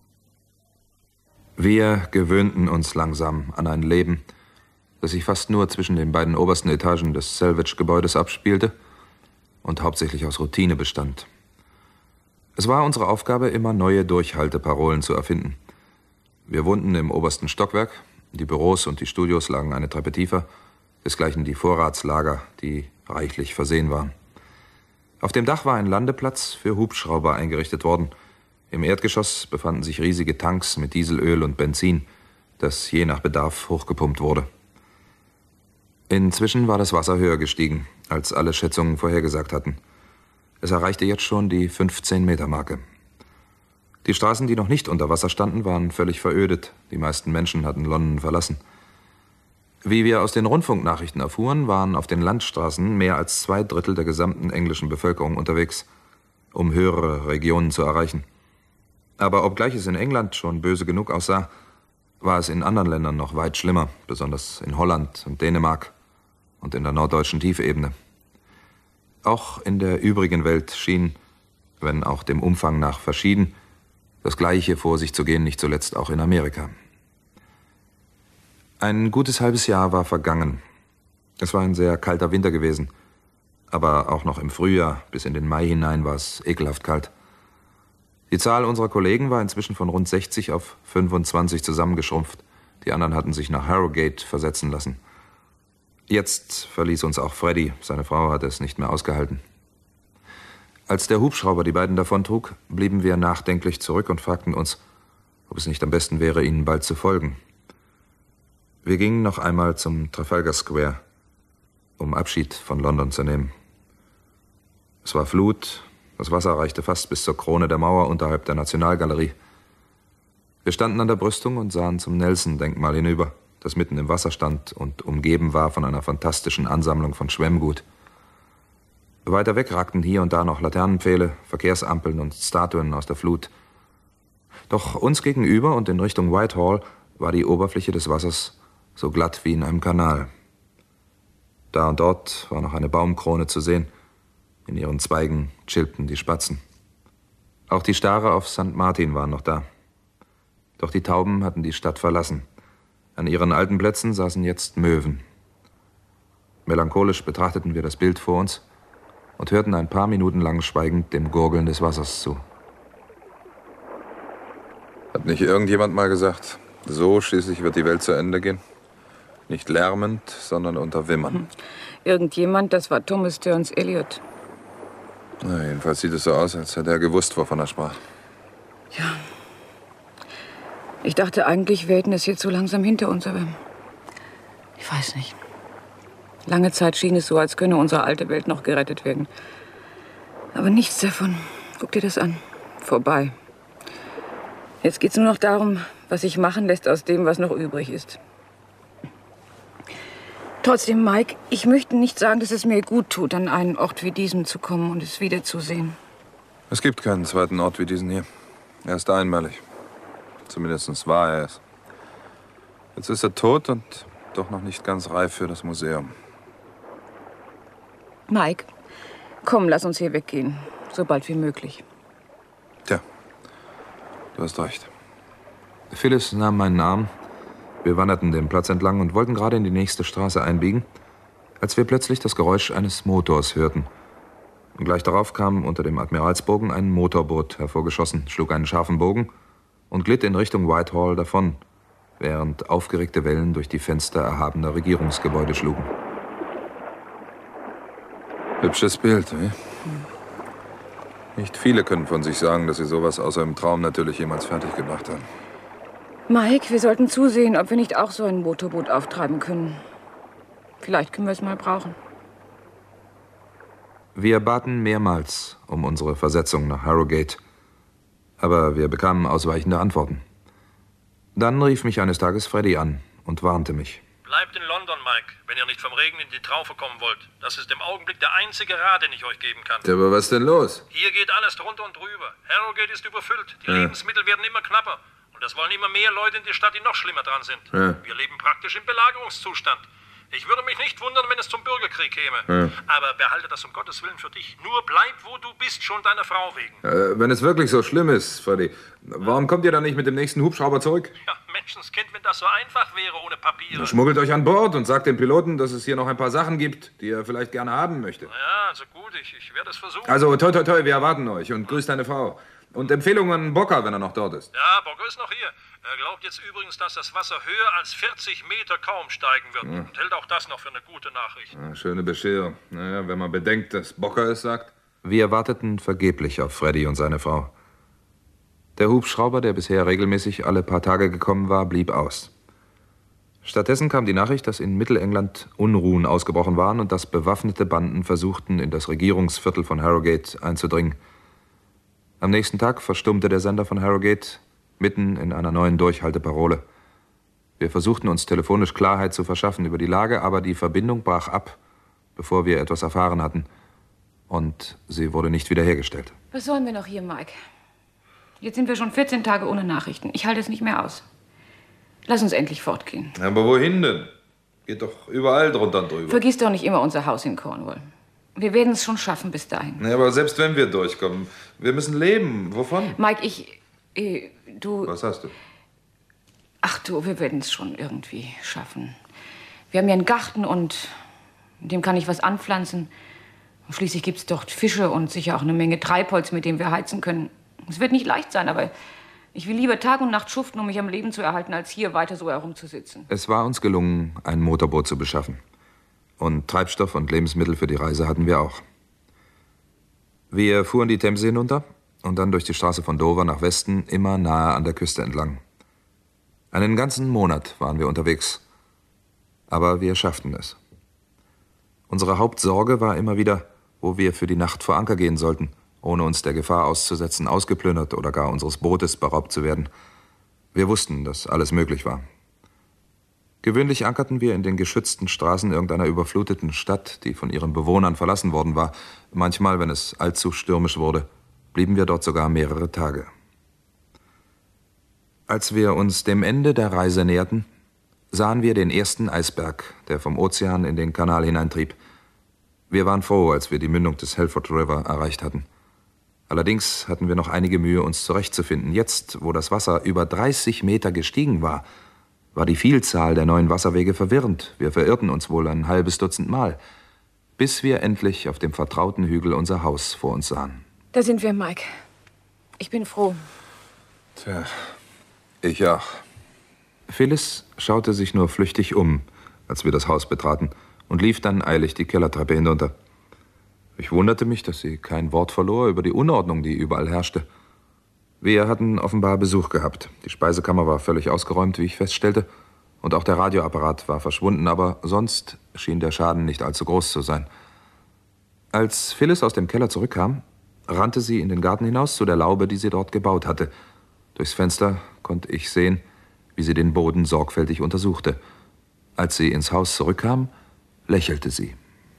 Wir gewöhnten uns langsam an ein Leben, das sich fast nur zwischen den beiden obersten Etagen des Salvage-Gebäudes abspielte und hauptsächlich aus Routine bestand. Es war unsere Aufgabe, immer neue Durchhalteparolen zu erfinden. Wir wohnten im obersten Stockwerk, die Büros und die Studios lagen eine Treppe tiefer, desgleichen die Vorratslager, die reichlich versehen waren. Auf dem Dach war ein Landeplatz für Hubschrauber eingerichtet worden. Im Erdgeschoss befanden sich riesige Tanks mit Dieselöl und Benzin, das je nach Bedarf hochgepumpt wurde. Inzwischen war das Wasser höher gestiegen, als alle Schätzungen vorhergesagt hatten. Es erreichte jetzt schon die 15-Meter-Marke. Die Straßen, die noch nicht unter Wasser standen, waren völlig verödet. Die meisten Menschen hatten London verlassen. Wie wir aus den Rundfunknachrichten erfuhren, waren auf den Landstraßen mehr als 2/3 der gesamten englischen Bevölkerung unterwegs, um höhere Regionen zu erreichen. Aber obgleich es in England schon böse genug aussah, war es in anderen Ländern noch weit schlimmer, besonders in Holland und Dänemark und in der norddeutschen Tiefebene. Auch in der übrigen Welt schien, wenn auch dem Umfang nach verschieden, das Gleiche vor sich zu gehen, nicht zuletzt auch in Amerika. Ein gutes halbes Jahr war vergangen. Es war ein sehr kalter Winter gewesen, aber auch noch im Frühjahr bis in den Mai hinein war es ekelhaft kalt. Die Zahl unserer Kollegen war inzwischen von rund 60 auf 25 zusammengeschrumpft. Die anderen hatten sich nach Harrogate versetzen lassen. Jetzt verließ uns auch Freddy. Seine Frau hatte es nicht mehr ausgehalten. Als der Hubschrauber die beiden davontrug, blieben wir nachdenklich zurück und fragten uns, ob es nicht am besten wäre, ihnen bald zu folgen. Wir gingen noch einmal zum Trafalgar Square, um Abschied von London zu nehmen. Es war Flut, das Wasser reichte fast bis zur Krone der Mauer unterhalb der Nationalgalerie. Wir standen an der Brüstung und sahen zum Nelson-Denkmal hinüber, das mitten im Wasser stand und umgeben war von einer fantastischen Ansammlung von Schwemmgut. Weiter weg ragten hier und da noch Laternenpfähle, Verkehrsampeln und Statuen aus der Flut. Doch uns gegenüber und in Richtung Whitehall war die Oberfläche des Wassers so glatt wie in einem Kanal. Da und dort war noch eine Baumkrone zu sehen. In ihren Zweigen chillten die Spatzen. Auch die Stare auf St. Martin waren noch da. Doch die Tauben hatten die Stadt verlassen. An ihren alten Plätzen saßen jetzt Möwen. Melancholisch betrachteten wir das Bild vor uns und hörten ein paar Minuten lang schweigend dem Gurgeln des Wassers zu. Hat nicht irgendjemand mal gesagt, so schließlich wird die Welt zu Ende gehen? Nicht lärmend, sondern unter Wimmern. Irgendjemand, das war Thomas Stearns Eliot. Na, jedenfalls sieht es so aus, als hätte er gewusst, wovon er sprach. Ja. Ich dachte eigentlich, wir hätten es jetzt so langsam hinter uns, aber ich weiß nicht. Lange Zeit schien es so, als könne unsere alte Welt noch gerettet werden. Aber nichts davon. Guck dir das an. Vorbei. Jetzt geht's nur noch darum, was sich machen lässt aus dem, was noch übrig ist. Trotzdem, Mike, ich möchte nicht sagen, dass es mir gut tut, an einen Ort wie diesen zu kommen und es wiederzusehen. Es gibt keinen zweiten Ort wie diesen hier. Er ist einmalig. Zumindest war er es. Jetzt ist er tot und doch noch nicht ganz reif für das Museum. Mike, komm, lass uns hier weggehen. So bald wie möglich. Tja, du hast recht. Phyllis nahm meinen Arm. Wir wanderten den Platz entlang und wollten gerade in die nächste Straße einbiegen, als wir plötzlich das Geräusch eines Motors hörten. Und gleich darauf kam unter dem Admiralsbogen ein Motorboot hervorgeschossen, schlug einen scharfen Bogen und glitt in Richtung Whitehall davon, während aufgeregte Wellen durch die Fenster erhabener Regierungsgebäude schlugen. Hübsches Bild, eh? Nicht viele können von sich sagen, dass sie sowas außer im Traum natürlich jemals fertiggebracht haben. Mike, wir sollten zusehen, ob wir nicht auch so ein Motorboot auftreiben können. Vielleicht können wir es mal brauchen. Wir baten mehrmals um unsere Versetzung nach Harrogate, aber wir bekamen ausweichende Antworten. Dann rief mich eines Tages Freddy an und warnte mich. Bleibt in London, Mike, wenn ihr nicht vom Regen in die Traufe kommen wollt. Das ist im Augenblick der einzige Rat, den ich euch geben kann. Aber was denn los? Hier geht alles drunter und drüber. Harrogate ist überfüllt. Die Lebensmittel werden immer knapper. Und es wollen immer mehr Leute in die Stadt, die noch schlimmer dran sind. Wir leben praktisch im Belagerungszustand. Ich würde mich nicht wundern, wenn es zum Bürgerkrieg käme. Aber behalte das um Gottes Willen für dich. Nur bleib, wo du bist, schon deiner Frau wegen. Wenn es wirklich so schlimm ist, Freddy, warum kommt ihr dann nicht mit dem nächsten Hubschrauber zurück? Ja, Menschenskind, wenn das so einfach wäre, ohne Papiere. Schmuggelt euch an Bord und sagt dem Piloten, dass es hier noch ein paar Sachen gibt, die er vielleicht gerne haben möchte. Ja, also gut, ich werde es versuchen. Also, toi, toi, toi, wir erwarten euch und grüßt deine Frau. Und Empfehlungen an Bocker, wenn er noch dort ist. Ja, Bocker ist noch hier. Er glaubt jetzt übrigens, dass das Wasser höher als 40 Meter kaum steigen wird. Und hält auch das noch für eine gute Nachricht. Ja, schöne Bescherung. Naja, wenn man bedenkt, dass Bocker es sagt. Wir warteten vergeblich auf Freddy und seine Frau. Der Hubschrauber, der bisher regelmäßig alle paar Tage gekommen war, blieb aus. Stattdessen kam die Nachricht, dass in Mittelengland Unruhen ausgebrochen waren und dass bewaffnete Banden versuchten, in das Regierungsviertel von Harrogate einzudringen. Am nächsten Tag verstummte der Sender von Harrogate mitten in einer neuen Durchhalteparole. Wir versuchten uns telefonisch Klarheit zu verschaffen über die Lage, aber die Verbindung brach ab, bevor wir etwas erfahren hatten. Und sie wurde nicht wiederhergestellt. Was sollen wir noch hier, Mike? Jetzt sind wir schon 14 Tage ohne Nachrichten. Ich halte es nicht mehr aus. Lass uns endlich fortgehen. Aber wohin denn? Geht doch überall drunter und drüber. Vergiss doch nicht immer unser Haus in Cornwall. Wir werden es schon schaffen bis dahin. Ja, aber selbst wenn wir durchkommen, wir müssen leben. Wovon? Mike, du... Was hast du? Ach du, wir werden es schon irgendwie schaffen. Wir haben ja einen Garten und in dem kann ich was anpflanzen. Und schließlich gibt es dort Fische und sicher auch eine Menge Treibholz, mit dem wir heizen können. Es wird nicht leicht sein, aber ich will lieber Tag und Nacht schuften, um mich am Leben zu erhalten, als hier weiter so herumzusitzen. Es war uns gelungen, ein Motorboot zu beschaffen. Und Treibstoff und Lebensmittel für die Reise hatten wir auch. Wir fuhren die Themse hinunter und dann durch die Straße von Dover nach Westen, immer nahe an der Küste entlang. Einen ganzen Monat waren wir unterwegs. Aber wir schafften es. Unsere Hauptsorge war immer wieder, wo wir für die Nacht vor Anker gehen sollten, ohne uns der Gefahr auszusetzen, ausgeplündert oder gar unseres Bootes beraubt zu werden. Wir wussten, dass alles möglich war. Gewöhnlich ankerten wir in den geschützten Straßen irgendeiner überfluteten Stadt, die von ihren Bewohnern verlassen worden war. Manchmal, wenn es allzu stürmisch wurde, blieben wir dort sogar mehrere Tage. Als wir uns dem Ende der Reise näherten, sahen wir den ersten Eisberg, der vom Ozean in den Kanal hineintrieb. Wir waren froh, als wir die Mündung des Helford River erreicht hatten. Allerdings hatten wir noch einige Mühe, uns zurechtzufinden. Jetzt, wo das Wasser über 30 Meter gestiegen war die Vielzahl der neuen Wasserwege verwirrend. Wir verirrten uns wohl ein halbes Dutzend Mal, bis wir endlich auf dem vertrauten Hügel unser Haus vor uns sahen. Da sind wir, Mike. Ich bin froh. Tja, ich auch. Phyllis schaute sich nur flüchtig um, als wir das Haus betraten, und lief dann eilig die Kellertreppe hinunter. Ich wunderte mich, dass sie kein Wort verlor über die Unordnung, die überall herrschte. Wir hatten offenbar Besuch gehabt. Die Speisekammer war völlig ausgeräumt, wie ich feststellte. Und auch der Radioapparat war verschwunden, aber sonst schien der Schaden nicht allzu groß zu sein. Als Phyllis aus dem Keller zurückkam, rannte sie in den Garten hinaus zu der Laube, die sie dort gebaut hatte. Durchs Fenster konnte ich sehen, wie sie den Boden sorgfältig untersuchte. Als sie ins Haus zurückkam, lächelte sie.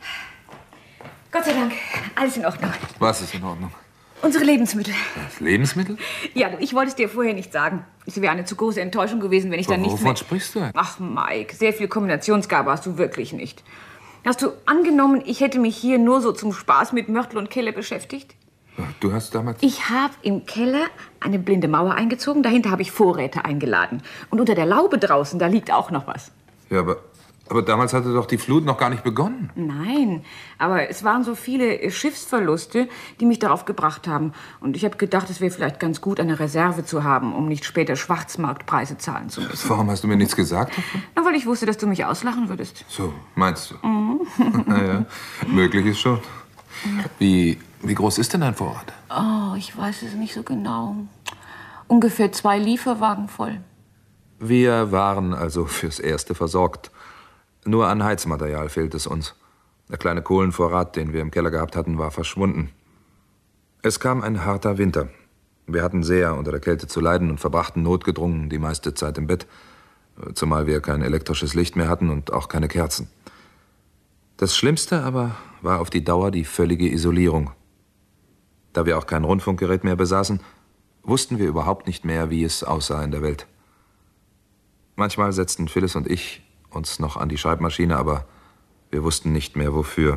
Gott sei Dank, alles in Ordnung. Was ist in Ordnung? Unsere Lebensmittel. Was, Lebensmittel? Ja, ich wollte es dir vorher nicht sagen. Es wäre eine zu große Enttäuschung gewesen, wenn ich dann nichts mehr... Wovon sprichst du denn? Ach, Mike, sehr viel Kombinationsgabe hast du wirklich nicht. Hast du angenommen, ich hätte mich hier nur so zum Spaß mit Mörtel und Keller beschäftigt? Du hast damals... Ich habe im Keller eine blinde Mauer eingezogen. Dahinter habe ich Vorräte eingeladen. Und unter der Laube draußen, da liegt auch noch was. Ja, aber damals hatte doch die Flut noch gar nicht begonnen. Nein, aber es waren so viele Schiffsverluste, die mich darauf gebracht haben. Und ich habe gedacht, es wäre vielleicht ganz gut, eine Reserve zu haben, um nicht später Schwarzmarktpreise zahlen zu müssen. Warum hast du mir nichts gesagt davon? Na, weil ich wusste, dass du mich auslachen würdest. So, meinst du? Mhm. Naja, möglich ist schon. Wie groß ist denn dein Vorrat? Oh, ich weiß es nicht so genau. Ungefähr 2 Lieferwagen voll. Wir waren also fürs Erste versorgt. Nur an Heizmaterial fehlt es uns. Der kleine Kohlenvorrat, den wir im Keller gehabt hatten, war verschwunden. Es kam ein harter Winter. Wir hatten sehr unter der Kälte zu leiden und verbrachten notgedrungen die meiste Zeit im Bett, zumal wir kein elektrisches Licht mehr hatten und auch keine Kerzen. Das Schlimmste aber war auf die Dauer die völlige Isolierung. Da wir auch kein Rundfunkgerät mehr besaßen, wussten wir überhaupt nicht mehr, wie es aussah in der Welt. Manchmal setzten Phyllis und ich uns noch an die Schreibmaschine, aber wir wussten nicht mehr, wofür.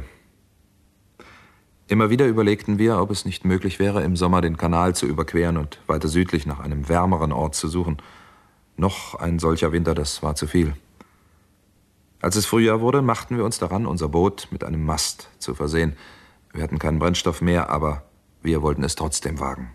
Immer wieder überlegten wir, ob es nicht möglich wäre, im Sommer den Kanal zu überqueren und weiter südlich nach einem wärmeren Ort zu suchen. Noch ein solcher Winter, das war zu viel. Als es Frühjahr wurde, machten wir uns daran, unser Boot mit einem Mast zu versehen. Wir hatten keinen Brennstoff mehr, aber wir wollten es trotzdem wagen.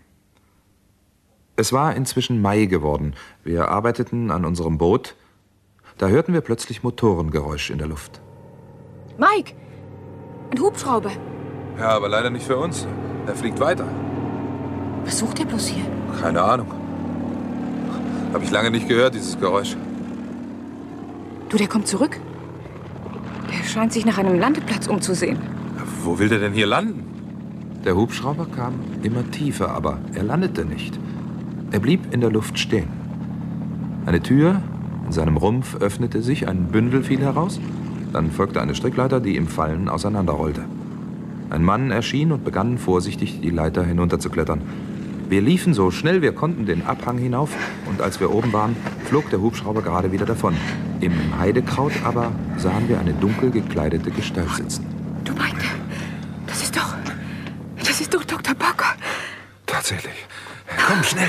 Es war inzwischen Mai geworden. Wir arbeiteten an unserem Boot. Da hörten wir plötzlich Motorengeräusch in der Luft. Mike, ein Hubschrauber. Ja, aber leider nicht für uns. Er fliegt weiter. Was sucht er bloß hier? Keine Ahnung. Habe ich lange nicht gehört, dieses Geräusch. Du, der kommt zurück. Er scheint sich nach einem Landeplatz umzusehen. Wo will der denn hier landen? Der Hubschrauber kam immer tiefer, aber er landete nicht. Er blieb in der Luft stehen. Eine Tür in seinem Rumpf öffnete sich, ein Bündel fiel heraus. Dann folgte eine Strickleiter, die im Fallen auseinanderrollte. Ein Mann erschien und begann vorsichtig die Leiter hinunterzuklettern. Wir liefen so schnell wir konnten den Abhang hinauf und als wir oben waren, flog der Hubschrauber gerade wieder davon. Im Heidekraut aber sahen wir eine dunkel gekleidete Gestalt sitzen. Du meinst, das ist doch Dr. Bocker. Tatsächlich. Komm, schnell.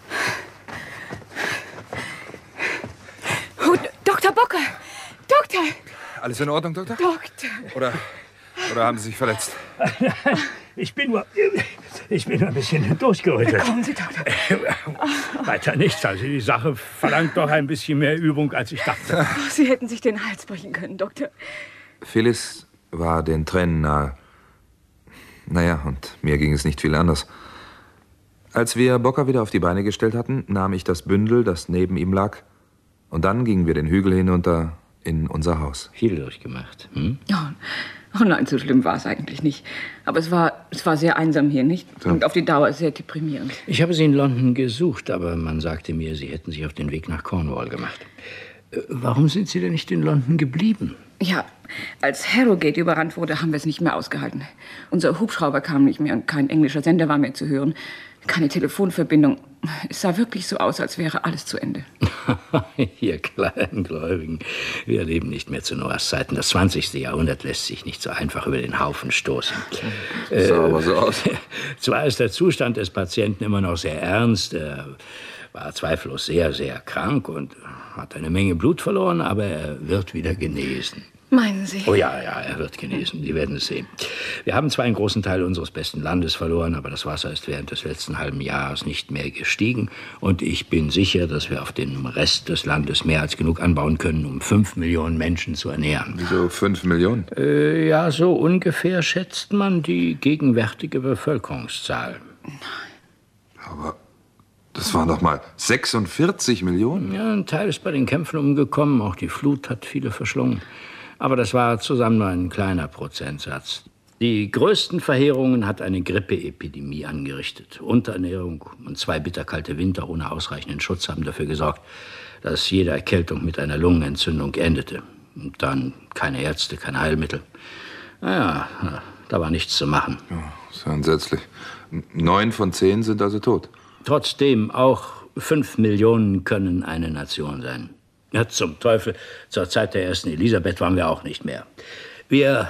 Oh, Dr. Bocker! Doktor! Alles in Ordnung, Doktor? Doktor! Oder haben Sie sich verletzt? Ich bin nur ein bisschen durchgerüttelt. Kommen Sie, Doktor. Weiter nichts. Also die Sache verlangt doch ein bisschen mehr Übung, als ich dachte. Oh, Sie hätten sich den Hals brechen können, Doktor. Phyllis war den Tränen nahe. Naja, und mir ging es nicht viel anders. Als wir Bocker wieder auf die Beine gestellt hatten, nahm ich das Bündel, das neben ihm lag, und dann gingen wir den Hügel hinunter in unser Haus. Viel durchgemacht, hm? Oh nein, so schlimm war es eigentlich nicht. Aber es war sehr einsam hier, nicht? So. Und auf die Dauer sehr deprimierend. Ich habe Sie in London gesucht, aber man sagte mir, Sie hätten sich auf den Weg nach Cornwall gemacht. Warum sind Sie denn nicht in London geblieben? Ja, als Harrogate überrannt wurde, haben wir es nicht mehr ausgehalten. Unser Hubschrauber kam nicht mehr und kein englischer Sender war mehr zu hören. Keine Telefonverbindung. Es sah wirklich so aus, als wäre alles zu Ende. Ihr Kleingläubigen, wir leben nicht mehr zu Noahs Zeiten. Das 20. Jahrhundert lässt sich nicht so einfach über den Haufen stoßen. Sah aber so aus. Zwar ist der Zustand des Patienten immer noch sehr ernst. Er war zweifellos sehr, sehr krank und hat eine Menge Blut verloren, aber er wird wieder genesen. Meinen Sie? Oh ja, er wird genesen. Sie werden es sehen. Wir haben zwar einen großen Teil unseres besten Landes verloren, aber das Wasser ist während des letzten halben Jahres nicht mehr gestiegen. Und ich bin sicher, dass wir auf dem Rest des Landes mehr als genug anbauen können, um 5 Millionen Menschen zu ernähren. Wieso 5 Millionen? Ja, so ungefähr schätzt man die gegenwärtige Bevölkerungszahl. Das waren doch mal 46 Millionen. Ja, ein Teil ist bei den Kämpfen umgekommen. Auch die Flut hat viele verschlungen. Aber das war zusammen nur ein kleiner Prozentsatz. Die größten Verheerungen hat eine Grippeepidemie angerichtet. Unterernährung und 2 bitterkalte Winter ohne ausreichenden Schutz haben dafür gesorgt, dass jede Erkältung mit einer Lungenentzündung endete. Und dann keine Ärzte, kein Heilmittel. Naja, da war nichts zu machen. Ja, das ist ja entsetzlich. 9 von 10 sind also tot. Trotzdem, auch 5 Millionen können eine Nation sein. Ja, zum Teufel, zur Zeit der ersten Elisabeth waren wir auch nicht mehr. Wir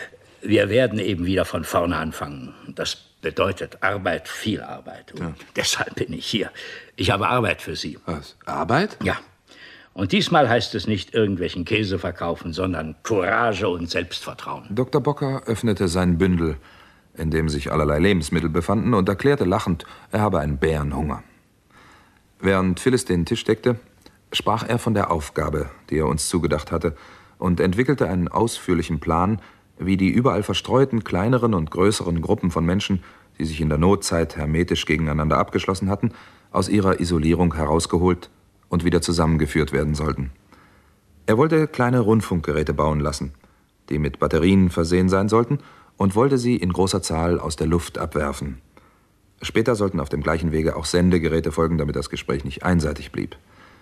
werden eben wieder von vorne anfangen. Das bedeutet Arbeit, viel Arbeit. Und deshalb bin ich hier. Ich habe Arbeit für Sie. Was? Arbeit? Ja. Und diesmal heißt es nicht irgendwelchen Käse verkaufen, sondern Courage und Selbstvertrauen. Dr. Bocker öffnete sein Bündel, in dem sich allerlei Lebensmittel befanden, und erklärte lachend, er habe einen Bärenhunger. Während Phyllis den Tisch deckte, sprach er von der Aufgabe, die er uns zugedacht hatte, und entwickelte einen ausführlichen Plan, wie die überall verstreuten kleineren und größeren Gruppen von Menschen, die sich in der Notzeit hermetisch gegeneinander abgeschlossen hatten, aus ihrer Isolierung herausgeholt und wieder zusammengeführt werden sollten. Er wollte kleine Rundfunkgeräte bauen lassen, die mit Batterien versehen sein sollten, und wollte sie in großer Zahl aus der Luft abwerfen. Später sollten auf dem gleichen Wege auch Sendegeräte folgen, damit das Gespräch nicht einseitig blieb.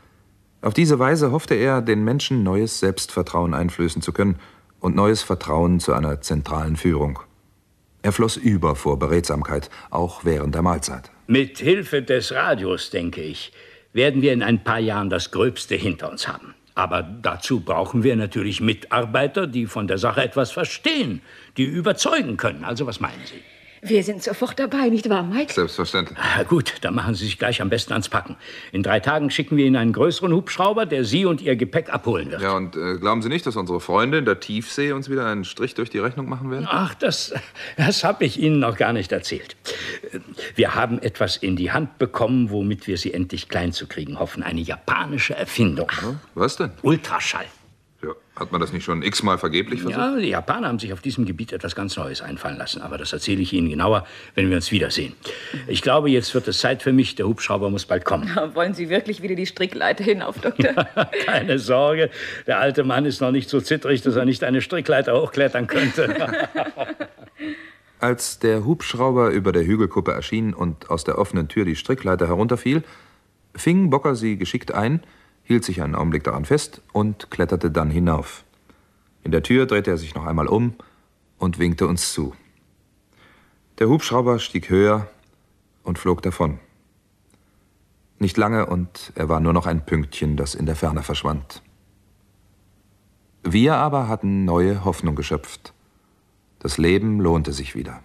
Auf diese Weise hoffte er, den Menschen neues Selbstvertrauen einflößen zu können und neues Vertrauen zu einer zentralen Führung. Er floss über vor Beredsamkeit, auch während der Mahlzeit. Mit Hilfe des Radios, denke ich, werden wir in ein paar Jahren das Gröbste hinter uns haben. Aber dazu brauchen wir natürlich Mitarbeiter, die von der Sache etwas verstehen, die überzeugen können. Also, was meinen Sie? Wir sind sofort dabei, nicht wahr, Mike? Selbstverständlich. Gut, dann machen Sie sich gleich am besten ans Packen. In 3 Tagen schicken wir Ihnen einen größeren Hubschrauber, der Sie und Ihr Gepäck abholen wird. Ja, und glauben Sie nicht, dass unsere Freunde in der Tiefsee uns wieder einen Strich durch die Rechnung machen werden? Ach, das habe ich Ihnen noch gar nicht erzählt. Wir haben etwas in die Hand bekommen, womit wir Sie endlich klein zu kriegen hoffen. Eine japanische Erfindung. Was denn? Ultraschall. Ja, hat man das nicht schon x-mal vergeblich versucht? Ja, die Japaner haben sich auf diesem Gebiet etwas ganz Neues einfallen lassen. Aber das erzähle ich Ihnen genauer, wenn wir uns wiedersehen. Ich glaube, jetzt wird es Zeit für mich. Der Hubschrauber muss bald kommen. Wollen Sie wirklich wieder die Strickleiter hinauf, Doktor? Keine Sorge, der alte Mann ist noch nicht so zittrig, dass er nicht eine Strickleiter hochklettern könnte. Als der Hubschrauber über der Hügelkuppe erschien und aus der offenen Tür die Strickleiter herunterfiel, fing Bocker sie geschickt ein, hielt sich einen Augenblick daran fest und kletterte dann hinauf. In der Tür drehte er sich noch einmal um und winkte uns zu. Der Hubschrauber stieg höher und flog davon. Nicht lange, und er war nur noch ein Pünktchen, das in der Ferne verschwand. Wir aber hatten neue Hoffnung geschöpft. Das Leben lohnte sich wieder.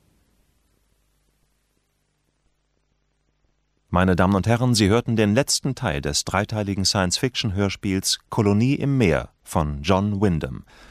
Meine Damen und Herren, Sie hörten den letzten Teil des dreiteiligen Science-Fiction-Hörspiels Kolonie im Meer von John Wyndham.